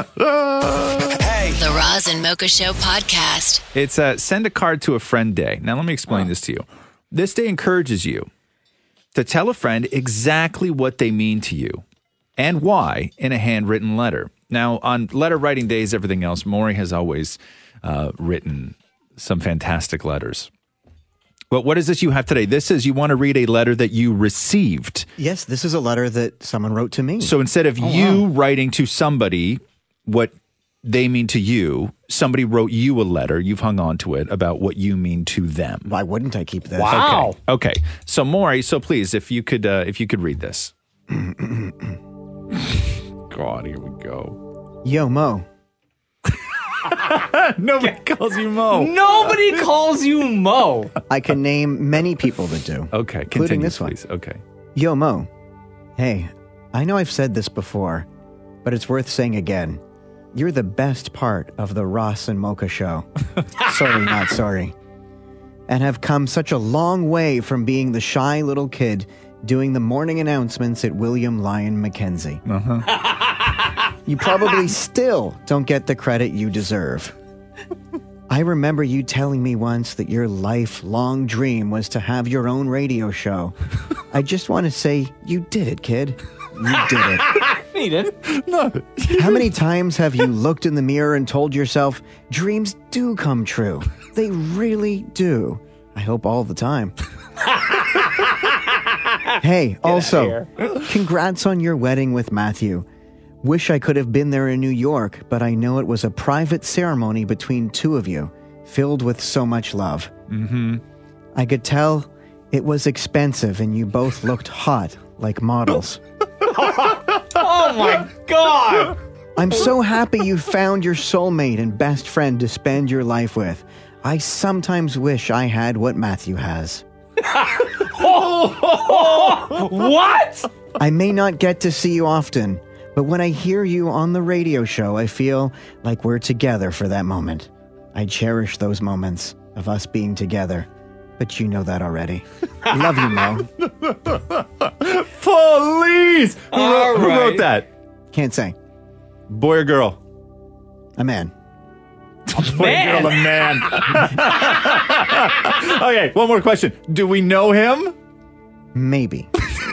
The Roz and Mocha Show podcast. It's a send a card to a friend day. Now, let me explain this to you. This day encourages you to tell a friend exactly what they mean to you and why in a handwritten letter. Now, on letter writing days, everything else, Maury has always uh, written some fantastic letters. But what is this you have today? This is you want to read a letter that you received. Yes, this is a letter that someone wrote to me. So instead of Oh, you wow. writing to somebody what they mean to you, somebody wrote you a letter. You've hung on to it about what you mean to them. Why wouldn't I keep this? Wow. Okay. Okay. So Maury, so please, if you could, uh, if you could read this. God, here we go. Yo, Mo. Nobody calls you Mo. Nobody calls you Mo. I can name many people that do. Okay, including continue, this one. please. Okay. Yo, Mo. Hey, I know I've said this before, but it's worth saying again. You're the best part of the Ross and Mocha Show. Sorry, not sorry. And have come such a long way from being the shy little kid doing the morning announcements at William Lyon Mackenzie. Uh-huh. You probably still don't get the credit you deserve. I remember you telling me once that your lifelong dream was to have your own radio show. I just want to say you did it, kid. You did it. He did. No. How many times have you looked in the mirror and told yourself, dreams do come true? They really do. I hope all the time. Hey, also, congrats on your wedding with Matthew. Wish I could have been there in New York, but I know it was a private ceremony between two of you, filled with so much love. Mm-hmm. I could tell it was expensive and you both looked hot like models. Oh my God. I'm so happy you found your soulmate and best friend to spend your life with. I sometimes wish I had what Matthew has. What? I may not get to see you often, but when I hear you on the radio show, I feel like we're together for that moment. I cherish those moments of us being together, but you know that already. Love you, Mo. Police! Who, All wrote, who right. wrote that? Can't say. Boy or girl? A man. Boy or girl, a man. Okay, one more question. Do we know him? Maybe.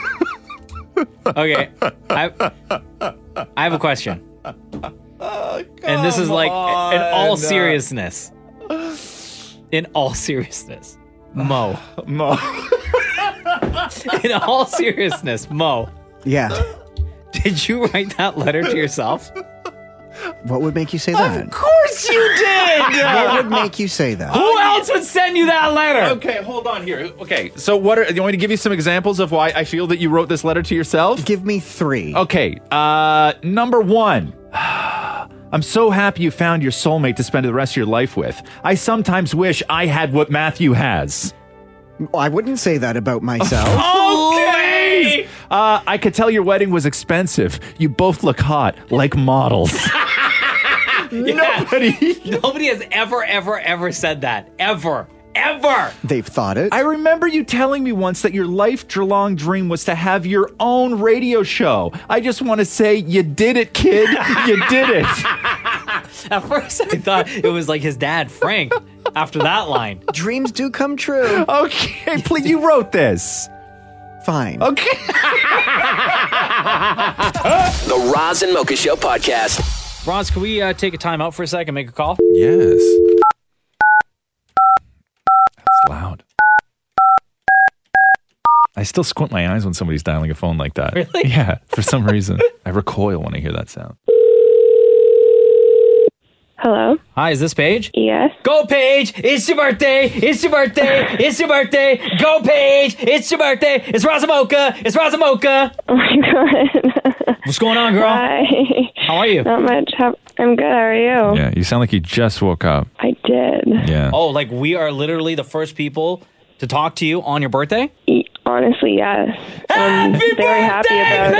Okay. I, I have a question. And this is like, in all seriousness. In all seriousness. Mo. Mo. In all seriousness, Mo. Yeah. Did you write that letter to yourself? What would make you say that? Of course you did! What would make you say that? Who else would send you that letter? Okay, hold on here. Okay, so what are you want me to give you some examples of why I feel that you wrote this letter to yourself? Give me three. Okay, uh, number one. I'm so happy you found your soulmate to spend the rest of your life with. I sometimes wish I had what Matthew has. I wouldn't say that about myself. Okay! Uh, I could tell your wedding was expensive. You both look hot, like models. Nobody. Nobody has ever, ever, ever said that. Ever. Ever. They've thought it. I remember you telling me once that your lifelong dream was to have your own radio show. I just want to say you did it, kid. You did it. At first, I thought it was like his dad, Frank, after that line. Dreams do come true. Okay, please, you wrote this. Fine. Okay. The Roz and Mocha Show podcast. Roz, can we uh, take a time out for a second, make a call? Yes. That's loud. I still squint my eyes when somebody's dialing a phone like that. Really? Yeah, for some reason. I recoil when I hear that sound. Hello? Hi, is this Paige? Yes. Go, Paige! It's your birthday! It's your birthday! It's your birthday! Go, Paige! It's your birthday! It's Razamoka! It's Razamoka! Oh my god. What's going on, girl? Hi. How are you? Not much. How- I'm good. How are you? Yeah, you sound like you just woke up. I did. Yeah. Oh, like we are literally the first people to talk to you on your birthday? E- Honestly, yes. I'm very happy about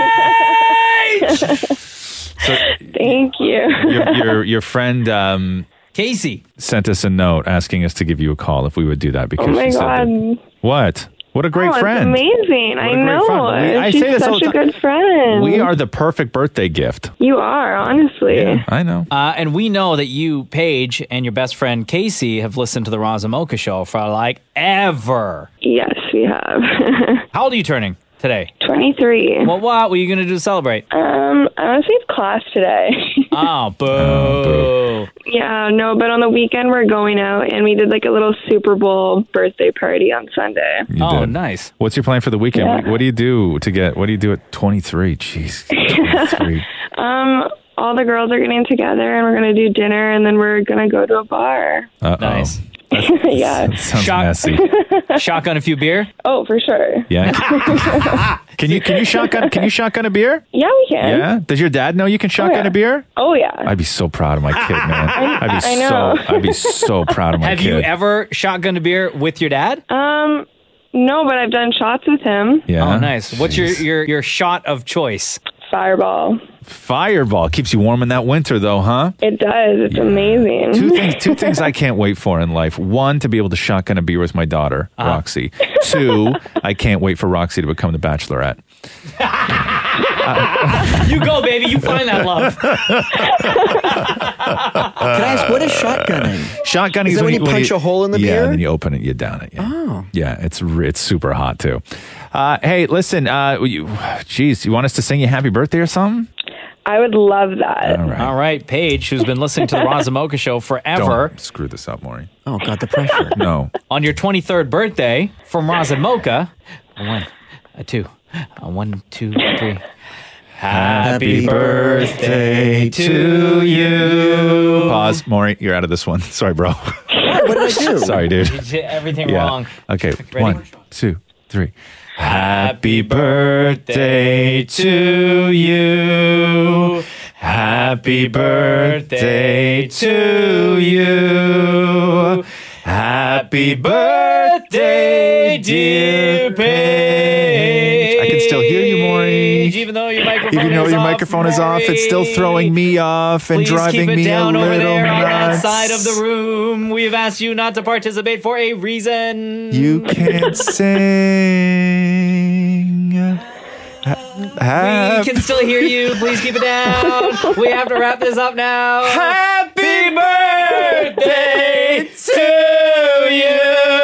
it. So, Thank you. your, your, your friend um, Casey sent us a note asking us to give you a call if we would do that. Because Oh my she said god. that- what? What a great oh, friend. It's amazing. What I a great know. friend. We- I She's say this all such the a time. good friend. We are the perfect birthday gift. You are, honestly. Yeah, I know. Uh, and we know that you, Paige, and your best friend Casey have listened to the Razamoka show for like ever. Yes, we have. How old are you turning today? twenty-three. Well, what were you going to do to celebrate? Um, I honestly have class today. Oh, boo. Yeah, no, but on the weekend we're going out and we did like a little Super Bowl birthday party on Sunday. You Oh, did. nice. What's your plan for the weekend? Yeah. What, what do you do to get, what do you do at twenty-three? Jeez. twenty-three. Um, all the girls are getting together and we're gonna do dinner and then we're gonna go to a bar. Uh-oh. Nice. Yeah. That sounds Shot- messy. Shotgun a few beer? Oh, for sure. Yeah. Can you can you shotgun can you shotgun a beer? Yeah, we can. Yeah. Does your dad know you can shotgun yeah. a beer? Oh yeah. I'd be so proud of my kid, man. I- I'd be I know. so I'd be so proud of my Have kid. you ever shotgunned a beer with your dad? Um, no, but I've done shots with him. Yeah. Oh, nice. What's your, your, your shot of choice? Fireball. Fireball keeps you warm in that winter, though, huh? It does. It's amazing. Two things. Two things I can't wait for in life. One, to be able to shotgun a beer with my daughter, Uh-huh. Roxy. Two, I can't wait for Roxy to become the Bachelorette. You go, baby. You find that love. Can I ask, what is shotgunning? Shotgunning Is is that when you when punch a hole in the yeah, beer? and then you open it, you down it. Yeah. Oh. Yeah, it's re- it's super hot too. Uh, hey, listen, uh, you, geez, you want us to sing you happy birthday or something? I would love that. All right. All right, Paige, who's been listening to the Razamoka show forever. Don't screw this up, Maury. Oh, God, the pressure. No. On your twenty-third birthday from Razamoka. A one, a two, a one, two, three. Happy birthday to you. Pause, Maury. You're out of this one. Sorry, bro. What did I do? Sorry, dude. You did everything Yeah. wrong. Okay, Ready? one, two, three. Happy birthday to you. Happy birthday to you. Happy birthday, dear Paige. I can still hear you, Maury. Even though your microphone Even though is your off, microphone is off, it's still Maury. throwing me off and Please driving keep it me down a over little there on that nuts. side of the room. We've asked you not to participate for a reason. You can't sing. Ha- We can still hear you. Please keep it down. We have to wrap this up now. Happy birthday to you.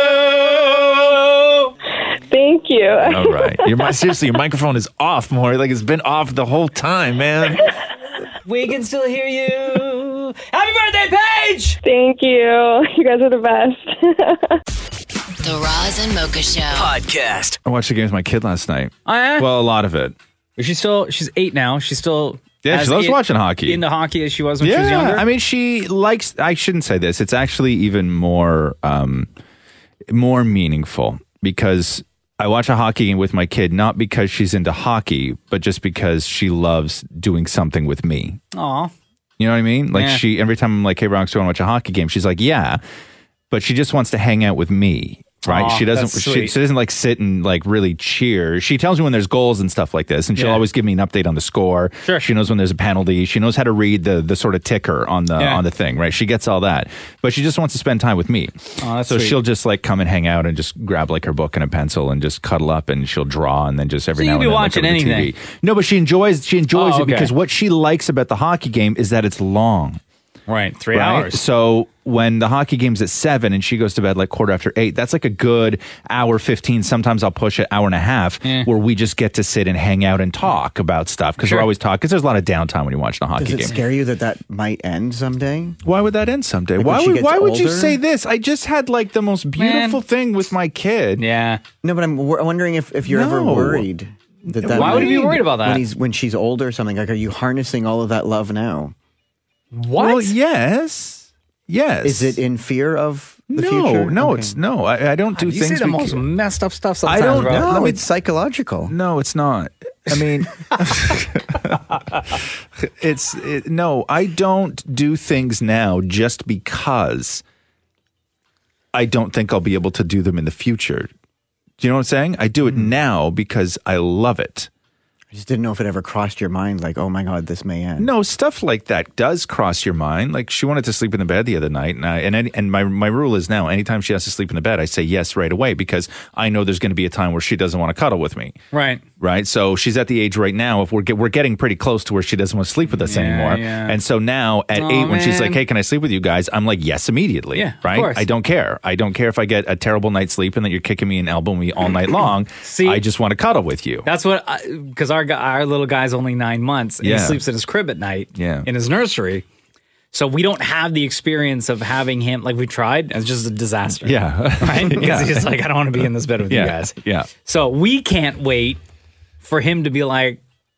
Thank you. All right. Your, mi- seriously, your microphone is off, Maury. Like it's been off the whole time, man. We can still hear you. Happy birthday, Paige! Thank you. You guys are the best. The Roz and Mocha Show Podcast. I watched the game with my kid last night. Oh, yeah? Well, a lot of it. She's still, she's eight now. She's still Yeah, As she loves in- watching hockey. Into hockey as she was when yeah, she was younger? I mean, she likes. I shouldn't say this. It's actually even more, um, more meaningful because I watch a hockey game with my kid not because she's into hockey, but just because she loves doing something with me. Aw. You know what I mean? Like Yeah. she, every time I'm like, "Hey, Bronx, do you want to watch a hockey game?" She's like, "Yeah," but she just wants to hang out with me. Right? Aw, she doesn't that's she, sweet. she doesn't like sit and like really cheer. She tells me when there's goals and stuff like this, and she'll Yeah. always give me an update on the score. Sure. She knows when there's a penalty. She knows how to read the the sort of ticker on the Yeah. on the thing, right? She gets all that. But she just wants to spend time with me. Oh, that's so sweet. she'll just like come and hang out and just grab like her book and a pencil and just cuddle up and she'll draw and then just every So now you'd and be then watching look over the anything. T V. No, but she enjoys she enjoys Oh, it okay. because what she likes about the hockey game is that it's long. Right, three Right? hours. So when the hockey game's at seven and she goes to bed like quarter after eight, that's like a good hour fifteen. Sometimes I'll push it hour and a half where we just get to sit and hang out and talk about stuff because Sure. we're always talking. Because there's a lot of downtime when you watch the hockey Does it game. scare you that that might end someday? Why would that end someday? Like why when she would gets why would you older? say this? I just had like the most beautiful thing with my kid. Yeah. No, but I'm wor- wondering if, if you're ever No. worried. That that Why would you be might- worried about that? When, he's, when she's older or something? Like, are you harnessing all of that love now? What? Well, yes. Yes. Is it in fear of the no, future? no, Okay. it's no. I, I don't do you things. say the because- most messed up stuff I sometimes, don't bro. know. No, me- it's psychological. No, it's not. I mean, it's it, no. I don't do things now just because I don't think I'll be able to do them in the future. Do you know what I'm saying? I do it now because I love it. I just didn't know if it ever crossed your mind, like, oh my God, this may end. No, stuff like that does cross your mind. Like she wanted to sleep in the bed the other night, and I, and any, and my my rule is now, anytime she has to sleep in the bed, I say yes right away because I know there's going to be a time where she doesn't want to cuddle with me. Right. Right. So she's at the age right now if we're get, we're getting pretty close to where she doesn't want to sleep with us Yeah, anymore. yeah. And so now at Aw, eight, when she's like, man. "Hey, can I sleep with you guys?" I'm like, "Yes," immediately. Yeah, of right. course. I don't care. I don't care if I get a terrible night's sleep and that you're kicking me and elbowing me all night long. See? I just want to cuddle with you. That's what, because our guy, our little guy's only nine months and Yeah. he sleeps in his crib at night Yeah. in his nursery. So we don't have the experience of having him, like we tried, it's just a disaster. Yeah. Right? Because Yeah. he's like, I don't want to be in this bed with Yeah. you guys. Yeah. So we can't wait for him to be like,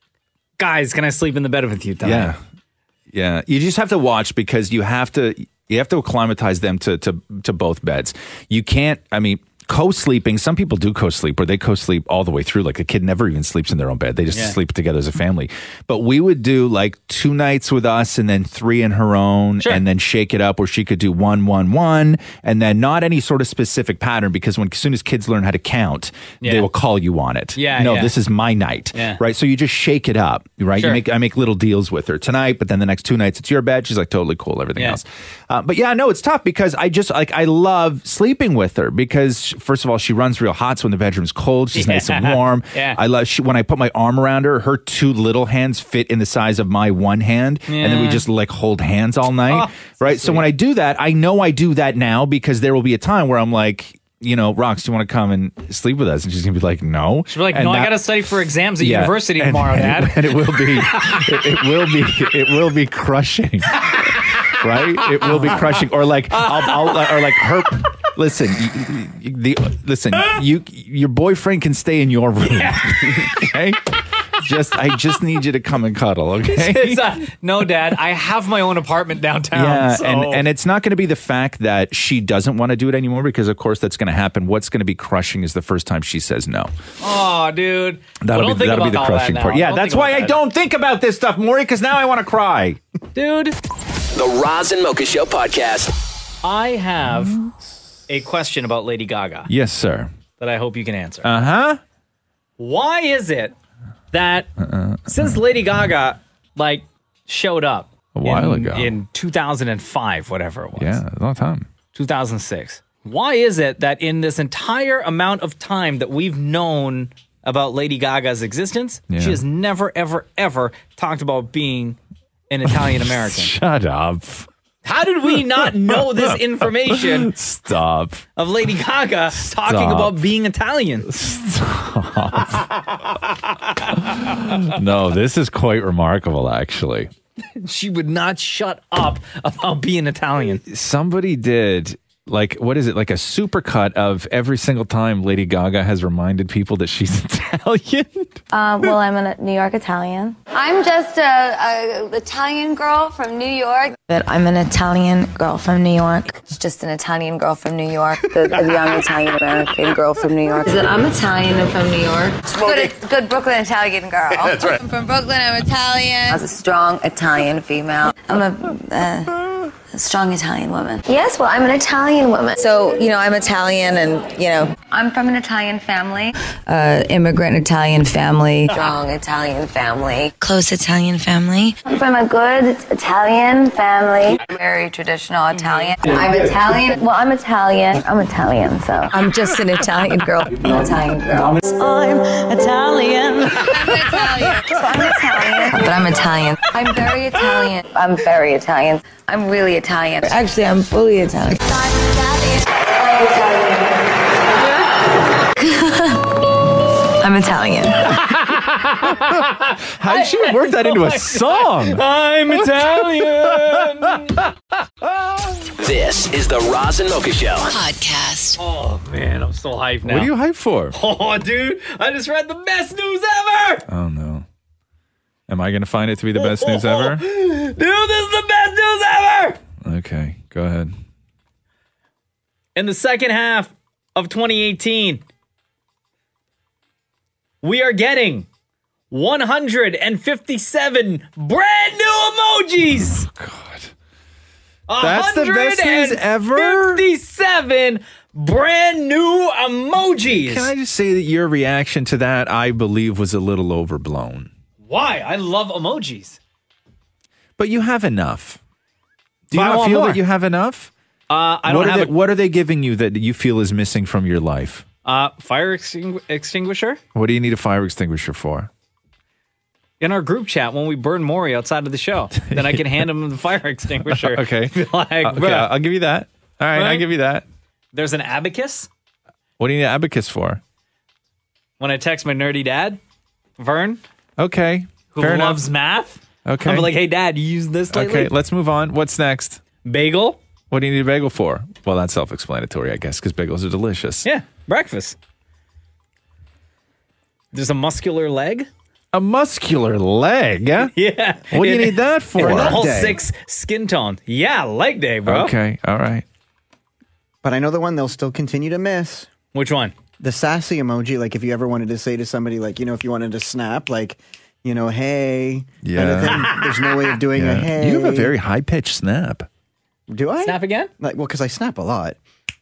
guys, can I sleep in the bed with you tonight? Yeah. Yeah. You just have to watch because you have to you have to acclimatize them to to to both beds. You can't, I mean, co-sleeping, some people do co-sleep where they co-sleep all the way through. Like the kid never even sleeps in their own bed. They just Yeah. sleep together as a family. But we would do like two nights with us and then three in her own and then shake it up where she could do one, one, one, and then not any sort of specific pattern because when as soon as kids learn how to count, Yeah. they will call you on it. Yeah, No, yeah. this is my night. Yeah. Right. So you just shake it up. Right. Sure. You make I make little deals with her tonight, but then the next two nights it's your bed. She's like totally cool, everything Yeah. else. Uh, but yeah, no, it's tough because I just like I love sleeping with her because first of all, she runs real hot, so when the bedroom's cold, she's nice and Yeah. warm. Yeah. I love she, when I put my arm around her, her two little hands fit in the size of my one hand, and then we Yeah. just like hold hands all night. Oh, right. So when I do that, I know I do that now because there will be a time where I'm like, you know, Rox, do you want to come and sleep with us? And she's gonna be like, no. She'll be like, And no, I that- got to study for exams at Yeah. university And- tomorrow, and, Dad. And it will be, it, it will be, it will be crushing, right? It will be crushing, or like, I'll, I'll or like her. Listen, you, you- the listen, you your boyfriend can stay in your room, okay? Just, I just need you to come and cuddle, okay? It's, uh, no, Dad, I have my own apartment downtown. Yeah, so- and, and it's not going to be the fact that she doesn't want to do it anymore because, of course, that's going to happen. What's going to be crushing is the first time she says no. Oh, dude. That'll Well, don't be think that'll be about the all crushing that part. now. Yeah, Don't that's think why about I that. don't think about this stuff, Maury, because now I want to cry. Dude. The Roz and Mocha Show podcast. I have a question about Lady Gaga Yes, sir. that I hope you can answer. Uh huh. Why is it that since Lady Gaga like showed up A while in, ago. in two thousand five, whatever it was, Yeah, a long time. two thousand six, why is it that in this entire amount of time that we've known about Lady Gaga's existence, Yeah. she has never, ever, ever talked about being an Italian American? Shut up. How did we not know this information Stop. of Lady Gaga talking Stop. about being Italian? No, this is quite remarkable, actually. She would not shut up about being Italian. Somebody did like, what is it? Like a supercut of every single time Lady Gaga has reminded people that she's Italian. Um, well, I'm a New York Italian. I'm just a, a Italian girl from New York. But I'm an Italian girl from New York. Just an Italian girl from New York. The, the young Italian American girl from New York. That I'm Italian and from New York. Good, good Brooklyn Italian girl. That's right. I'm from Brooklyn. I'm Italian. I was a strong Italian female. I'm a, uh, a strong Italian woman. Yes, well, I'm an Italian woman. So, you know, I'm Italian and, you know. I'm from an Italian family. Uh, immigrant Italian family. Strong Italian family. Close Italian family. I'm from a good Italian family. Very traditional Italian. I'm Italian. Well, I'm Italian. I'm Italian, so. I'm just an Italian girl. I'm an Italian girl. I'm Italian. I'm Italian. So I'm Italian. But I'm Italian. I'm very Italian. I'm very Italian. I'm really Italian. Actually, I'm fully Italian. I'm Italian. How did she work that into a song? I'm Italian. This is the Roz and Mocha Show Podcast. Oh, man, I'm so hyped now. What are you hyped for? Oh, dude, I just read the best news ever. Oh, no. Am I going to find it to be the best news ever? Dude, this is the best news ever. Okay, go ahead. In the second half of twenty eighteen, we are getting one hundred fifty-seven brand new emojis. Oh, God. That's the best news ever? one hundred fifty-seven brand new emojis. Can I just say that your reaction to that, I believe, was a little overblown? Why? I love emojis. But you have enough. Do you But I not want feel more. that you have enough? Uh, I what don't are have they, What are they giving you that you feel is missing from your life? a uh, fire extingu- extinguisher. What do you need a fire extinguisher for? In our group chat when we burn Maury outside of the show. Then I can hand him the fire extinguisher. Okay. Be like, Uh, okay, bruh. I'll give you that. All right, Right? I'll give you that. There's an abacus. What do you need an abacus for? When I text my nerdy dad, Vern, Okay, who fair loves enough. math. Okay. I'm like, hey, Dad, you use this lately? Okay, let's move on. What's next? Bagel. What do you need a bagel for? Well, that's self-explanatory, I guess, because bagels are delicious. Yeah, breakfast. There's a muscular leg. A muscular leg? Yeah. Yeah. What do you It- need that for? All Leg day. six skin tone. Yeah, leg day, bro. Okay, all right. But I know the one they'll still continue to miss. Which one? The sassy emoji. Like if you ever wanted to say to somebody, like, you know, if you wanted to snap, like, you know, hey. Yeah. kind of thing. There's no way of doing Yeah. a hey. You have a very high-pitched snap. Do I? Snap again? Like, well, because I snap a lot.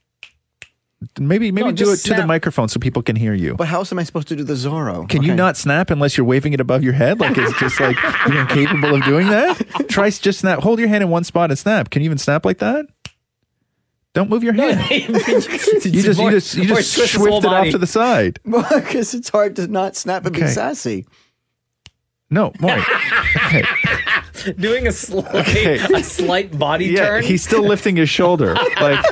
Maybe maybe No, do just it to the snap. microphone so people can hear you. But how else am I supposed to do the Zorro? Can you Okay. not snap unless you're waving it above your head? Like it's just like you're incapable of doing that? Try s- just snap. Hold your hand in one spot and snap. Can you even snap like that? Don't move your hand. you just you just you just swift it off to the side. Well, because it's hard to not snap and be Okay. sassy. No, Maury. Okay. Doing a slight, Okay. a slight body Yeah, turn. he's still lifting his shoulder. Like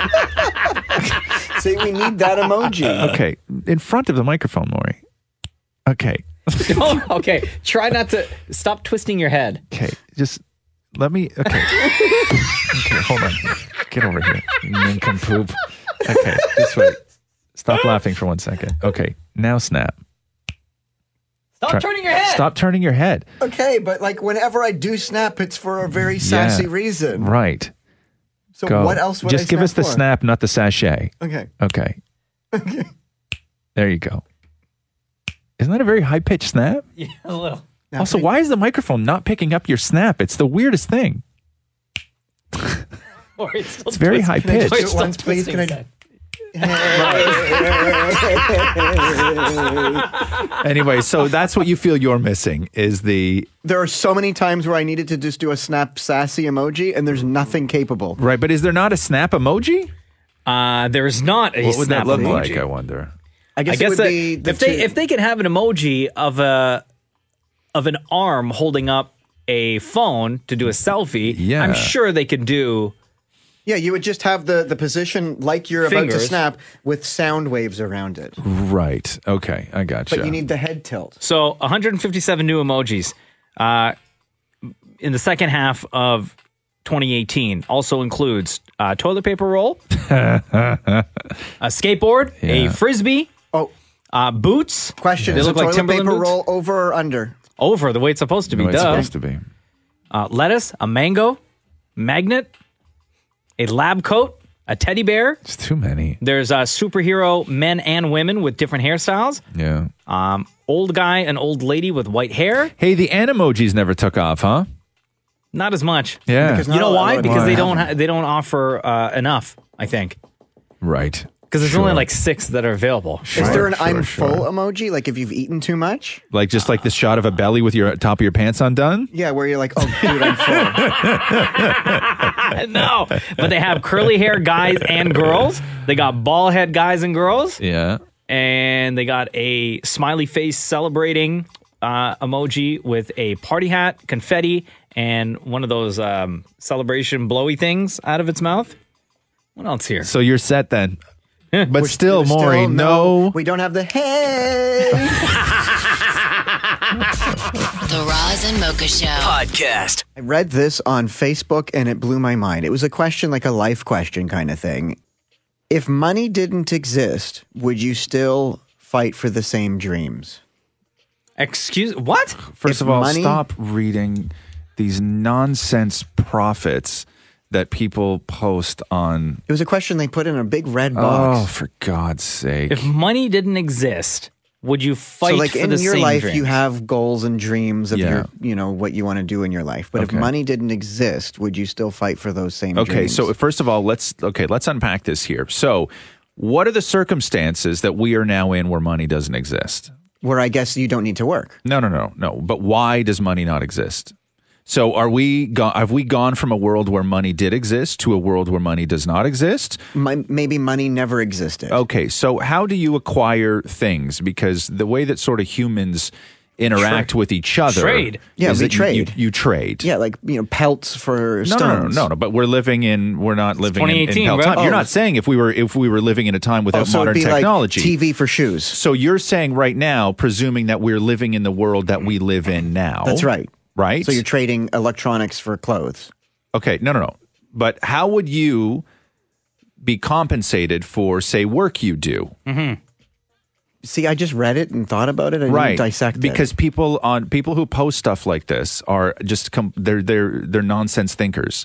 See, we need that emoji. okay, in front of the microphone, Maury. Okay. Oh, okay, try not to stop twisting your head. Okay, just let me. Okay. Okay, hold on. Get over here, you nincompoop. Okay, this way. Stop laughing for one second. Okay, now snap. Stop Try- turning your head. Stop turning your head. Okay, but like whenever I do snap, it's for a very sassy Yeah, reason. Right. So Go. what else would Just I give snap us the for? snap, not the sachet. Okay. Okay. There you go. Isn't that a very high pitched snap? Yeah, a little. Also, why is the microphone not picking up your snap? It's the weirdest thing. Or it's still It's very twist- high Or it's pitched. still Once, please, twisting can I- his head. Anyway, so that's what you feel you're missing is the There are so many times where I needed to just do a snap sassy emoji, and there's nothing capable. right. But is there not a snap emoji? Uh, there is not a What would snap that look emoji. like? I wonder. I guess, I guess it would that be the if they two- if they could have an emoji of a of an arm holding up a phone to do a selfie, Yeah. I'm sure they could do. yeah, you would just have the the position like you're about to Fingers. snap with sound waves around it, Right. Okay. I gotcha. but you need the head tilt. So one hundred fifty-seven new emojis uh, in the second half of twenty eighteen also includes uh, toilet paper roll, a skateboard, a Yeah. frisbee, oh, uh, boots. Question: They Is look a like toilet Timberland paper boots. roll over or under? Over the way it's supposed to be. The way it's duh. supposed to be. Uh, lettuce, a mango, magnet, a lab coat, a teddy bear. It's too many. There's uh, superhero men and women with different hairstyles. Yeah. Um, old guy and old lady with white hair. Hey, the Animojis never took off, huh? Not as much. Yeah. You know why? Because they don't ha- they don't offer uh, enough, I think. Right. Because there's Sure. only like six that are available. Is there an Sure, I'm sure. full emoji? Like if you've eaten too much? Like just like the shot of a belly with your top of your pants undone? Yeah, where you're like, oh, dude, I'm full. No, but they have curly hair guys and girls. They got bald head guys and girls. Yeah. And they got a smiley face celebrating uh, emoji with a party hat, confetti, and one of those um, celebration blowy things out of its mouth. What else here? So you're set then. But We're still, still Maury, no. We don't have the hey. The Roz and Mocha Show podcast. I read this on Facebook and it blew my mind. It was a question, like a life question kind of thing. If money didn't exist, would you still fight for the same dreams? Excuse what? First If of all, money- stop reading these nonsense prophets that people post on. It was a question they put in a big red Oh, box. for God's sake. If money didn't exist, would you fight so like for in the your same life dreams? you have goals and dreams of Yeah. your, you know, what you want to do in your life. But Okay. if money didn't exist, would you still fight for those same Okay, dreams? so first of all, let's okay, let's unpack this here. So, what are the circumstances that we are now in where money doesn't exist? Where I guess you don't need to work. No, no, no, no. But why does money not exist? So, are we go- have we gone from a world where money did exist to a world where money does not exist? My, maybe money never existed. Okay, so how do you acquire things? Because the way that sort of humans interact Tra- with each other, Trade. Yeah, is we that you- trade. You, you trade. Yeah, like, you know, pelts for No, stones. no, no, no, no. But we're living in. We're not living in, in twenty eighteen, hell right? time. You're Oh. not saying if we were if we were living in a time without Oh, so modern it'd be technology. like T V for shoes. So you're saying right now, presuming that we're living in the world that we live in now. That's right. Right. So you're trading electronics for clothes. Okay, no, no, no. But how would you be compensated for, say, work you do? Mm-hmm. See, I just read it and thought about it. I Right, didn't dissect it. because people on people who post stuff like this are just com- they're they're they're nonsense thinkers.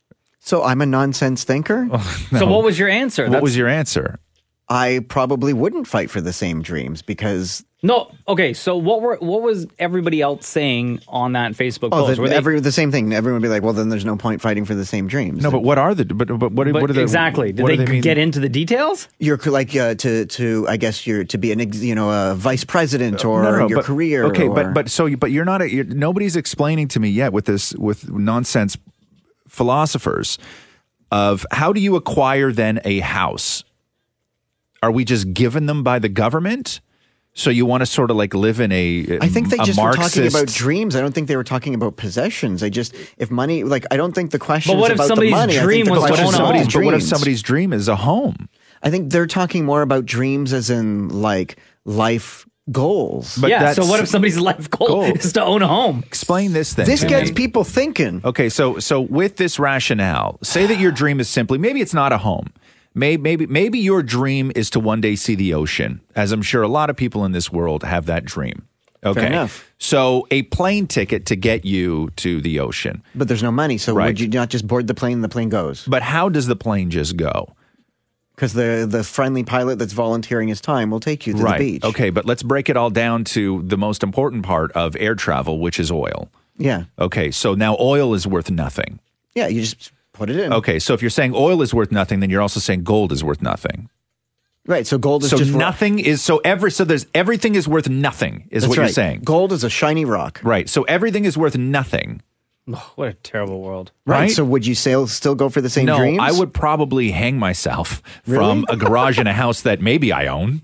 So I'm a nonsense thinker? So what was your answer? What That's- was your answer? I probably wouldn't fight for the same dreams because No, okay. So what were what was everybody else saying on that Facebook oh, post? the, Were they- every, the same thing. Everyone would be like, well, then there's no point fighting for the same dreams. No, but what are the but but what, but what are the exactly? Did what they, do they mean? get into the details? You're c- like uh, to to I guess you're to be an ex, you know a vice president or No, no, no, your but- career. Okay, or, but but so you, but you're not. A, you're, nobody's explaining to me yet with this with nonsense philosophers of how do you acquire then a house? Are we just given them by the government? So you want to sort of like live in a I think they a just Marxist, were talking about dreams. I don't think they were talking about possessions. I just if money like I don't think the question what is if about the somebody's money. dream I think the was to question own is a somebody's home? But what if dreams. somebody's dream is a home? I think they're talking more about dreams as in like life goals. But yeah. So that's- what if somebody's life goal, goal. is to own a home? Explain this then. This to gets me. people thinking. Okay, so so with this rationale, say that your dream is simply maybe it's not a home. Maybe, maybe maybe your dream is to one day see the ocean, as I'm sure a lot of people in this world have that dream. Okay, enough. So a plane ticket to get you to the ocean. But there's no money, so Right. would you not just board the plane and the plane goes? But how does the plane just go? Because the the friendly pilot that's volunteering his time will take you to right. the beach. Okay, but let's break it all down to the most important part of air travel, which is oil. Yeah. Okay, so now oil is worth nothing. Yeah, you just put it in. Okay, so if you're saying oil is worth nothing, then you're also saying gold is worth nothing. Right, so gold is So just nothing is so every so there's everything is worth nothing is That's what right. you're saying. Gold is a shiny rock. Right. So everything is worth nothing. Oh, what a terrible world. Right. Right? So would you still still go for the same no, dreams? I would probably hang myself from Really? a garage in a house that maybe I own.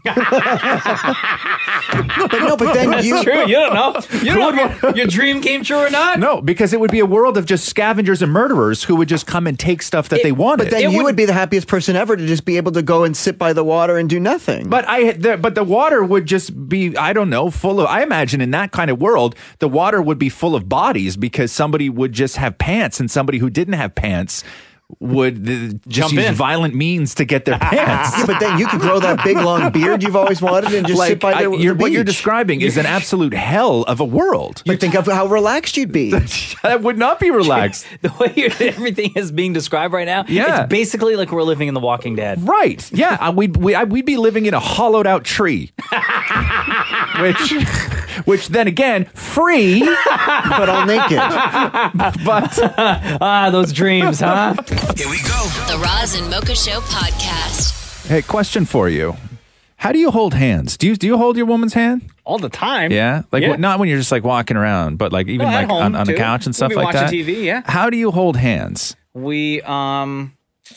But no, but then you It's true. You don't know. You don't know if your, your dream came true or not. No, because it would be a world of just scavengers and murderers who would just come and take stuff that It- they wanted. But then It you would- would be the happiest person ever to just be able to go and sit by the water and do nothing. But I, the, but the water would just be, I don't know, full of. I imagine in that kind of world, the water would be full of bodies because somebody somebody would just have pants and somebody who didn't have pants would uh, just Jump use in. violent means to get their pants. Yeah, but then you could grow that big long beard you've always wanted and just Like, sit by the, I- you're- the what you're beach. describing is an absolute hell of a world. But think of how relaxed you'd be. That would not be relaxed. The way you're, everything is being described right now, Yeah. it's basically like we're living in The Walking Dead. Right. Yeah. I- We'd, we, I- we'd be living in a hollowed out tree. which, which then again, free, but all naked. But ah, those dreams, huh? Here we go. The Roz and Mocha Show podcast. hey, question for you. How do you hold hands? Do you do you hold your woman's hand? All the time. Yeah, like Yeah. What, not when you're just like walking around, but like even No, at like home, on, on the too. couch and stuff We'll be like watching that. T V, yeah. How do you hold hands? We um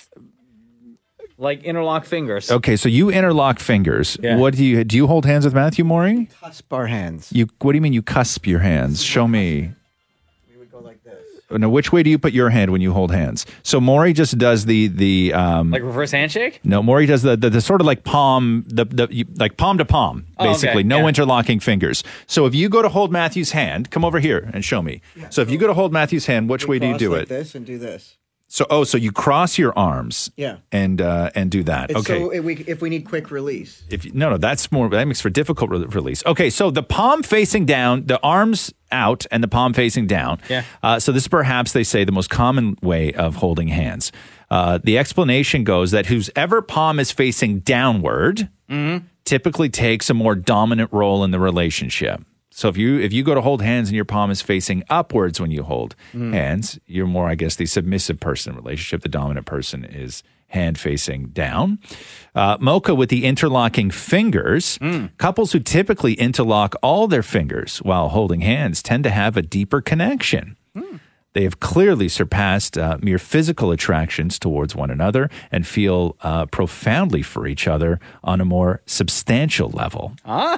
like interlock fingers. Okay, so you interlock fingers. Yeah. What do you do? You hold hands with Matthew Maury? Cusp our hands. You what do you mean you cusp your hands? Show me. We would go like this. No, which way do you put your hand when you hold hands? So Maury just does the the um Like reverse handshake? no, Maury does the, the the sort of like palm the the you, like palm to palm Oh, okay, basically. No yeah. interlocking fingers. So if you go to hold Matthew's hand, come over here and show me. So if you go to hold Matthew's hand, which way do you Cross do like it? This and do this. So oh, so you cross your arms. Yeah. And uh and do that. It's okay. So if we if we need quick release. If you, no, no, that's more that makes for difficult re- release. Okay, so the palm facing down, the arms out, and the palm facing down. Yeah. Uh, so this is perhaps they say the most common way of holding hands. Uh, the explanation goes that whoever palm is facing downward Mm-hmm. typically takes a more dominant role in the relationship. So if you if you go to hold hands and your palm is facing upwards when you hold Mm. hands, you're more, I guess, the submissive person in the relationship. The dominant person is hand facing down. Uh, Mocha with the interlocking fingers. Mm. Couples who typically interlock all their fingers while holding hands tend to have a deeper connection. They have clearly surpassed uh, mere physical attractions towards one another and feel uh, profoundly for each other on a more substantial level.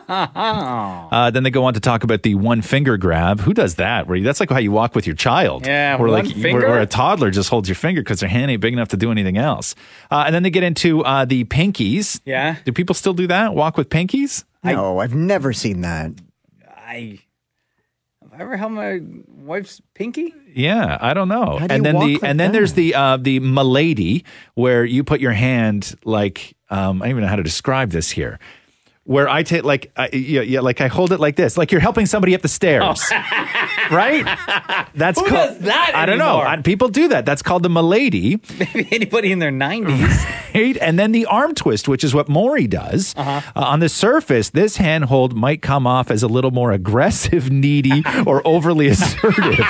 Ah. Uh, then they go on to talk about the one finger grab. Who does that? Where you, that's like how you walk with your child. Yeah, where one like finger? Where, where a toddler just holds your finger because their hand ain't big enough to do anything else. Uh, and then they get into uh, the pinkies. Yeah. Do people still do that? Walk with pinkies? No, I've never seen that. I have I ever held my wife's pinky? Yeah, I don't know. How do and you then walk the like and then that? there's the uh, the milady where you put your hand like um, I don't even know how to describe this here. Where I take like I, yeah, yeah like I hold it like this, like you're helping somebody up the stairs, right? That's Who called, does that I don't know. anymore? I- people do that. That's called the milady, Maybe anybody in their nineties. right? And then the arm twist, which is what Maury does. Uh-huh. Uh, on the surface, this handhold might come off as a little more aggressive, needy, or overly assertive.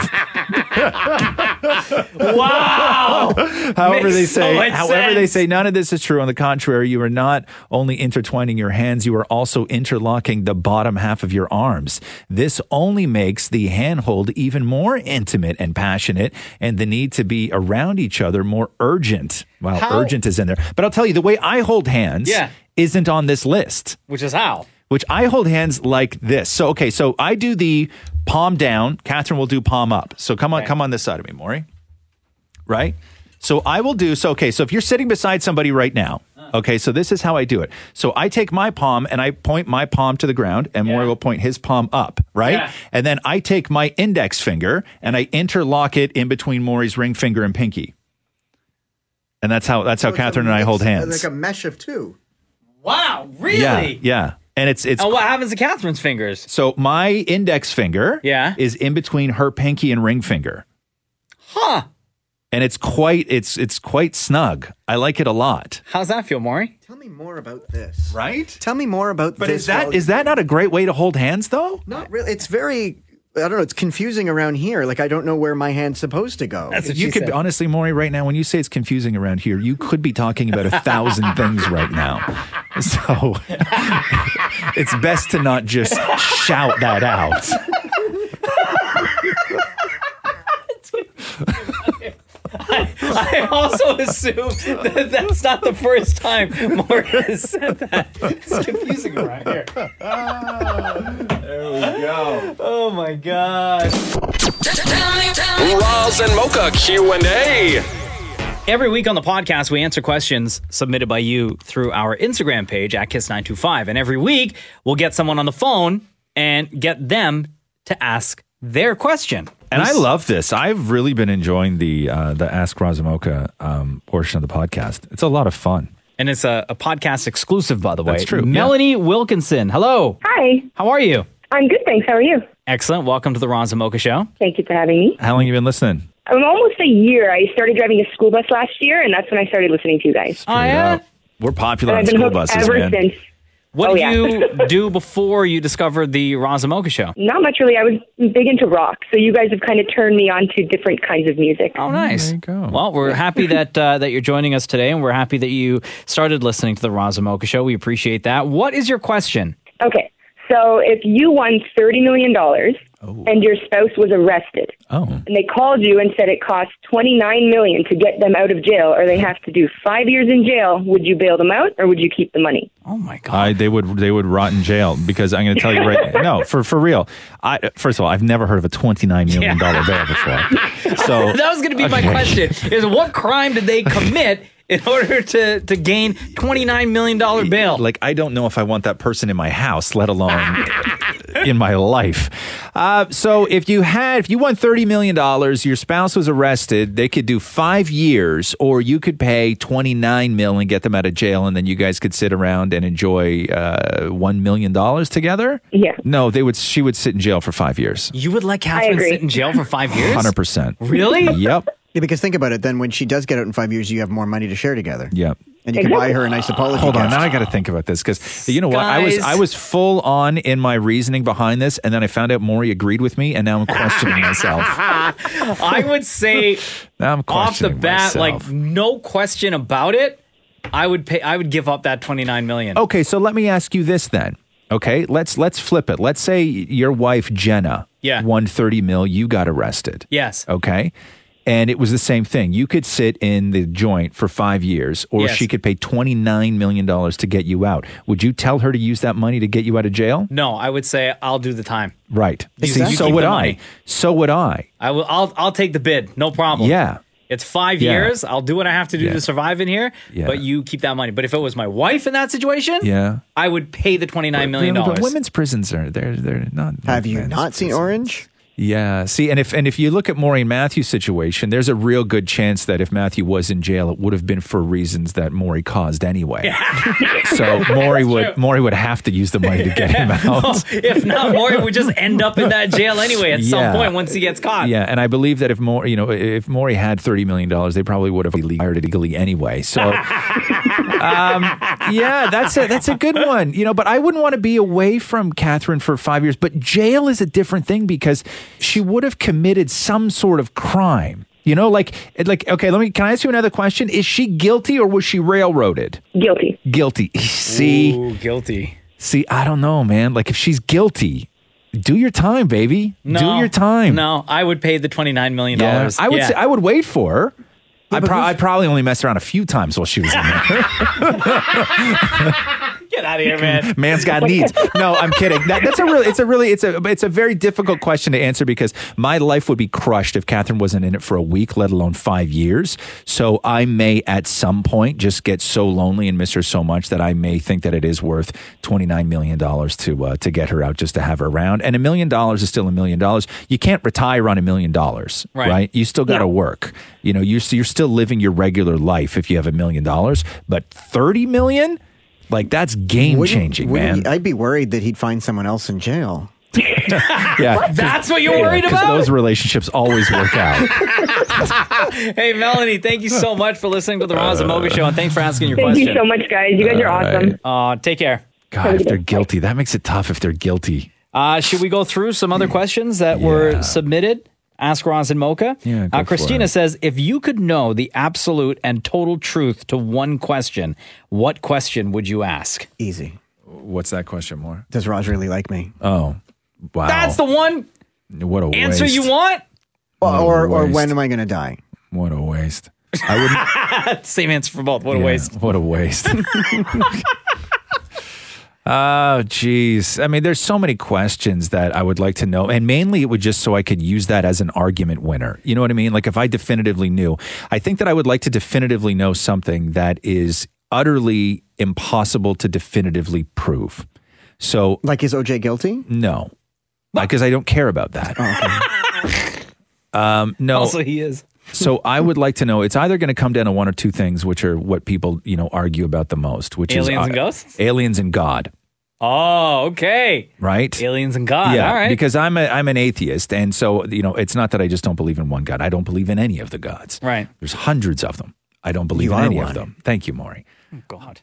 Wow. However, Makes they so say, much however, they sense. say none of this is true. On the contrary, you are not only intertwining your hands, you are also interlocking the bottom half of your arms. This only makes the handhold even more intimate and passionate, and the need to be around each other more urgent. Well, How- urgent is in there. But I'll tell you, the way I hold hands Yeah. isn't on this list. Which is how? Which I hold hands like this. So, okay, so I do the palm down. Catherine will do palm up. So come on, Okay. come on this side of me, Maury. Right? So I will do, so, okay, so if you're sitting beside somebody right now, okay, so this is how I do it. So I take my palm and I point my palm to the ground and Maury Yeah. will point his palm up, right? Yeah. And then I take my index finger and I interlock it in between Maury's ring finger and pinky. And that's how, that's how So it's a Catherine and I hold mix- hands. Like a mesh of two. Wow, really? Yeah, yeah. And it's, it's, And what happens to Catherine's fingers? so my index finger Yeah. is in between her pinky and ring finger. Huh. And it's quite it's it's quite snug. I like it a lot. How's that feel, Maury? Tell me more about this. Right? Tell me more about But this. is that while- is that not a great way to hold hands though? not really? It's very. I don't know. It's confusing around here. Like I don't know where my hand's supposed to go. That's what You she could said. honestly, Maury, right now, when you say it's confusing around here, you could be talking about a thousand things right now. So it's best to not just shout that out. I also assume that that's not the first time Maury has said that. It's confusing around here. There we go. Oh my god. Roz and Mocha Q and A. Every week on the podcast, we answer questions submitted by you through our Instagram page at Kiss nine two five. And every week, we'll get someone on the phone and get them to ask their question. And I love this. I've really been enjoying the uh, the Ask Roz and Mocha um, portion of the podcast. It's a lot of fun. And it's a, a podcast exclusive, by the way. That's true. Melanie yeah. Wilkinson, hello. Hi. How are you? I'm good, thanks. How are you? Excellent. Welcome to the Roz and Mocha Show. Thank you for having me. How long have you been listening? I'm almost a year. I started driving a school bus last year, and that's when I started listening to you guys. Oh, yeah? We're popular And on I've been school hooked buses, ever man. since. What Oh, did yeah. you do before you discovered the Roz and Mocha Show? Not much, really. I was big into rock, so you guys have kind of turned me on to different kinds of music. Oh, nice. There you go. Well, we're happy that uh, that you're joining us today, and we're happy that you started listening to the Roz and Mocha Show. We appreciate that. What is your question? Okay, so if you won thirty million dollars and your spouse was arrested, oh. and they called you and said it cost twenty-nine million dollars to get them out of jail, or they have to do five years in jail, would you bail them out, or would you keep the money? Oh, my God. I, they would they would rot in jail because I'm going to tell you right no for for real. I first of all, I've never heard of a twenty-nine million dollars bail before. So that was going to be my okay. question: is what crime did they commit in order to to gain twenty-nine million dollars bail? Like, I don't know if I want that person in my house, let alone in my life. Uh, so if you had, if you won thirty million dollars, your spouse was arrested, they could do five years, or you could pay twenty-nine million dollars and get them out of jail, and then you guys could sit around and enjoy uh, one million dollars together? Yeah. No, they would. She would sit in jail for five years. You would let Catherine sit in jail for five years? one hundred percent. Really? Yep. Yeah, because think about it. Then when she does get out in five years, you have more money to share together. Yep. And you can buy her a nice apology. Hold on, gift. now I got to think about this because you know what? I was Guys. I was full on in my reasoning behind this, and then I found out Maury agreed with me, and now I'm questioning myself. I would say Now I'm off the questioning bat, myself. like no question about it, I would pay. I would give up that twenty-nine million. Okay, so let me ask you this then. Okay, let's let's flip it. Let's say your wife Jenna Yeah. won thirty mil, you got arrested. Yes. Okay. And it was the same thing. You could sit in the joint for five years, or Yes. she could pay twenty-nine million dollars to get you out. Would you tell her to use that money to get you out of jail? No, I would say I'll do the time. Right. You- See, you so keep would the I. money. So would I. I will. I'll. I'll take the bid. No problem. Yeah. It's five Yeah. years. I'll do what I have to do Yeah. to survive in here. Yeah. But you keep that money. But if it was my wife in that situation, Yeah. I would pay the twenty-nine million But dollars. women's prisons are they're they're not. Have you men's not seen prisons. Orange? Yeah. See, and if and if you look at Maureen Matthew's situation, there's a real good chance that if Matthew was in jail, it would have been for reasons that Maury caused anyway. So Maury would Maury would have to use the money to get him out. If not, Maury would just end up in that jail anyway at some Yeah. point once he gets caught. Yeah, and I believe that if Maury, you know, if Maury had thirty million dollars, they probably would have hired it illegally anyway. So, um, yeah, that's a that's a good one. You know, but I wouldn't want to be away from Catherine for five years. But jail is a different thing because she would have committed some sort of crime. You know, like like okay, let me. Can I ask you another question? Is she guilty or was she railroaded? Guilty. Guilty. See, Ooh, guilty. see, I don't know, man. Like if she's guilty, do your time, baby. No, do your time. No, I would pay the twenty-nine million Yeah, dollars. I would Yeah. say I would wait for her. I pro- I'd probably only mess around a few times while she was in there. Get out of here, man. Man's got needs. No, I'm kidding. That, that's a really, it's a really, it's a, it's a very difficult question to answer because my life would be crushed if Catherine wasn't in it for a week, let alone five years. So I may at some point just get so lonely and miss her so much that I may think that it is worth twenty-nine million dollars to, uh, to get her out just to have her around. And a million dollars is still a million dollars. You can't retire on a million dollars, Right. right? You still got to work. You know, you're, you're still living your regular life if you have a million dollars, but thirty million? Like that's game Wouldn't- changing, wouldn't man. he- I'd be worried that he'd find someone else in jail. Yeah, That's what you're worried because about? those relationships always work out. Hey, Melanie, thank you so much for listening to the Roz and Mocha Show, and thanks for asking your Thank question. you so much, guys. You guys are awesome. Uh, take care. God, if they're guilty, that makes it tough. If they're guilty, Uh, should we go through some other questions that were submitted? Ask Roz and Mocha. Yeah, go uh, for Christina it. says, if you could know the absolute and total truth to one question, what question would you ask? Easy. What's that question more? Does Roz really like me? Oh, wow. That's the one what a answer waste. you want? Or, or, or waste. when am I going to die? What a waste. I wouldn't. Same answer for both. What a Yeah, waste. What a waste. Oh, geez. I mean, there's so many questions that I would like to know. And mainly it would just so I could use that as an argument winner. You know what I mean? Like if I definitively knew, I think that I would like to definitively know something that is utterly impossible to definitively prove. So, like, is O J guilty? No. because I don't care about that. um, no. Also, he is. So I would like to know, it's either going to come down to one or two things, which are what people, you know, argue about the most, which is Aliens and uh, ghosts? aliens and God. Oh, okay. Right? Aliens and God. Yeah, All right. because I'm a, I'm an atheist, and so you know, it's not that I just don't believe in one God. I don't believe in any of the gods. Right. There's hundreds of them. I don't believe You in are any one. of them. Thank you, Maury. Oh, God.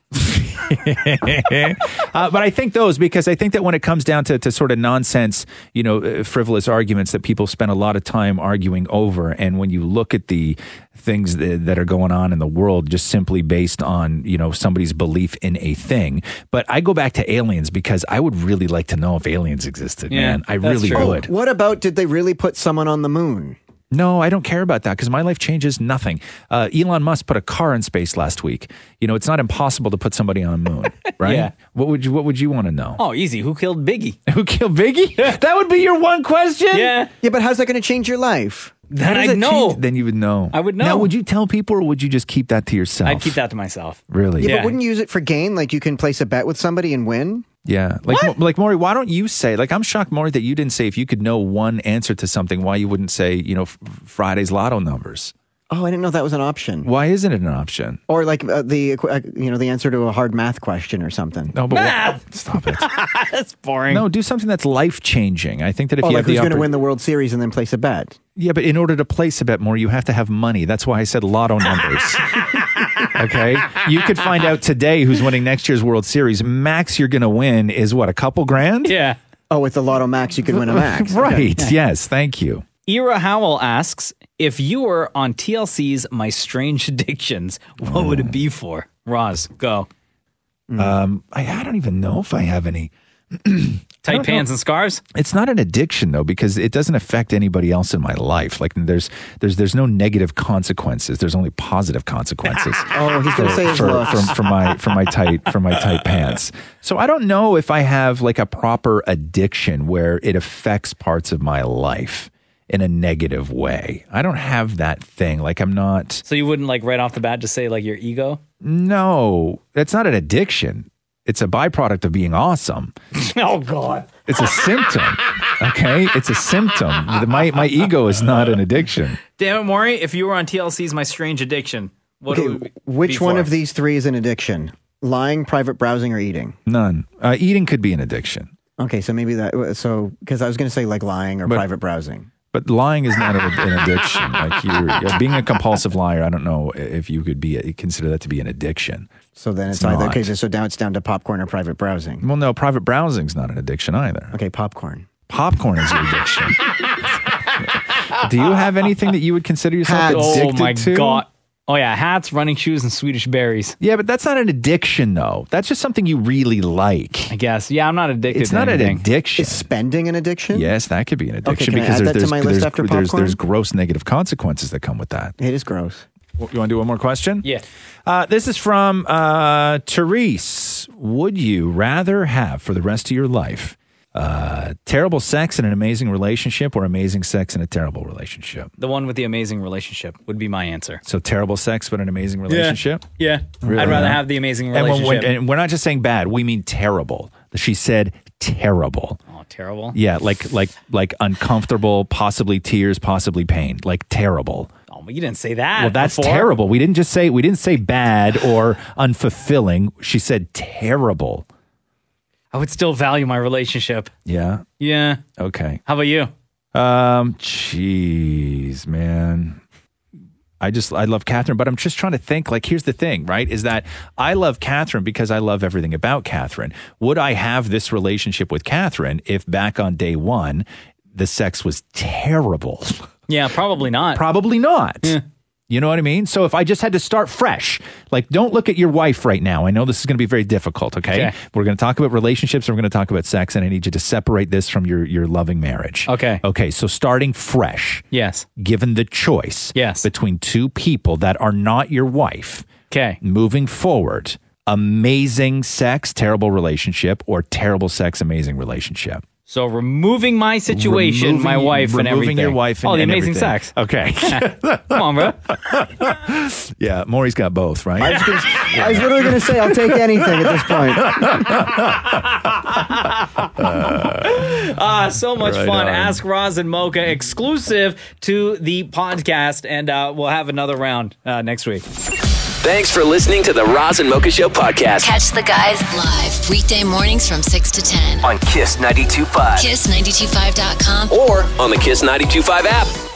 uh, but I think those, because I think that when it comes down to, to sort of nonsense, you know, uh, frivolous arguments that people spend a lot of time arguing over, and when you look at the things that, that are going on in the world just simply based on, you know, somebody's belief in a thing. But I go back to aliens because I would really like to know if aliens existed, Yeah, man. I that's really true. would. What about, did they really put someone on the moon? No, I don't care about that because my life changes nothing. Uh, Elon Musk put a car in space last week. You know, it's not impossible to put somebody on the moon, right? Yeah. What would you What would you want to know? Oh, easy. Who killed Biggie? Who killed Biggie? That would be your one question? Yeah. Yeah, but how's that going to change your life? Then How does I'd that know. change- Then you would know. I would know. Now, would you tell people or would you just keep that to yourself? I'd keep that to myself. Really? Yeah, Yeah. but wouldn't you use it for gain? Like you can place a bet with somebody and win? Yeah. Like, Mo- like Maury, why don't you say, like, I'm shocked, Maury, that you didn't say if you could know one answer to something, why you wouldn't say, you know, f- Friday's lotto numbers. Oh, I didn't know that was an option. Why isn't it an option? Or like uh, the equ- uh, you know the answer to a hard math question or something. No, but Math! Stop it. That's boring. No, do something that's life changing. I think that if Oh, you like have the who's going to oppor- win the World Series and then place a bet? Yeah, but in order to place a bet more, you have to have money. That's why I said lotto numbers. Okay? You could find out today who's winning next year's World Series. Max you're going to win is what, a couple grand? Yeah. Oh, with the Lotto Max, you could win a Max. Right. Okay. Yes. Thank you. Ira Howell asks, if you were on T L C's My Strange Addictions, what would it be for? Roz, go. Um, I, I don't even know if I have any. Tight don't pants know. and scars? It's not an addiction though, because it doesn't affect anybody else in my life. Like there's there's there's no negative consequences. There's only positive consequences. Oh, he's going to say his for, looks. for, for my for my tight for my tight pants. So I don't know if I have like a proper addiction where it affects parts of my life in a negative way. I don't have that thing. Like I'm not. So you wouldn't like right off the bat just say like your ego? No, that's not an addiction. It's a byproduct of being awesome. Oh, God. It's a symptom. Okay, it's a symptom. My my ego is not an addiction. Damn it, Maury, if you were on T L C's My Strange Addiction, what Okay, would it be which one for? of these three is an addiction? Lying, private browsing, or eating? None. Uh, eating could be an addiction, Okay, so maybe that. So because I was going to say like lying or But- private browsing. but lying is not an, an addiction. Like you're, you're being a compulsive liar. I don't know if you could be consider that to be an addiction. So then it's, It's either not. okay. So now it's down to popcorn or private browsing. Well, no, private browsing's not an addiction either. Okay, popcorn. Popcorn is your addiction. Do you have anything that you would consider yourself Hats. Oh, addicted my to? God. Oh, yeah, hats, running shoes, and Swedish berries. Yeah, but that's not an addiction, though. That's just something you really like. I guess. Yeah, I'm not addicted It's to not an anything. addiction. Is spending an addiction? Yes, that could be an addiction can I because add there's that to there's, my list there's, after there's, popcorn? there's gross negative consequences that come with that. It is gross. You want to do one more question? Yeah. Uh, this is from uh, Therese. Would you rather have for the rest of your life uh, terrible sex in an amazing relationship or amazing sex in a terrible relationship? The one with the amazing relationship would be my answer. So terrible sex but an amazing relationship? Yeah. Really? I'd rather have the amazing And, when, relationship. when- and we're not just saying bad, we mean terrible. She said terrible. oh, terrible. Yeah, like like like uncomfortable, possibly tears, possibly pain. Like terrible. Oh, but you didn't say that. Well, that's before. terrible. We didn't just say we didn't say bad or unfulfilling. She said terrible. I would still value my relationship. Yeah. Yeah. Okay. How about you? Um. Jeez, man. I just I love Catherine, but I'm just trying to think. Like, here's the thing, right? Is that I love Catherine because I love everything about Catherine. Would I have this relationship with Catherine if back on day one the sex was terrible? Yeah, probably not. Probably not. You know what I mean? So if I just had to start fresh, like don't look at your wife right now. I know this is going to be very difficult, okay? Okay. We're going to talk about relationships and we're going to talk about sex, and I need you to separate this from your, your loving marriage. Okay. Okay, so starting fresh, Yes. given the choice Yes. between two people that are not your wife, Okay. moving forward, amazing sex, terrible relationship, or terrible sex, amazing relationship. So removing my situation, Removing- my wife, and removing everything. your wife and- oh, the and amazing everything. sex. Okay. Come on, bro. Yeah, Maury's got both, right? I was, gonna, I was literally going to say I'll take anything at this point. Ah, so much Right fun. on. Ask Roz and Mocha exclusive to the podcast, and uh, we'll have another round uh, next week. Thanks for listening to the Roz and Mocha Show podcast Catch the guys live weekday mornings from six to ten on Kiss ninety-two point five kiss ninety two five dot com or on the Kiss ninety-two point five app.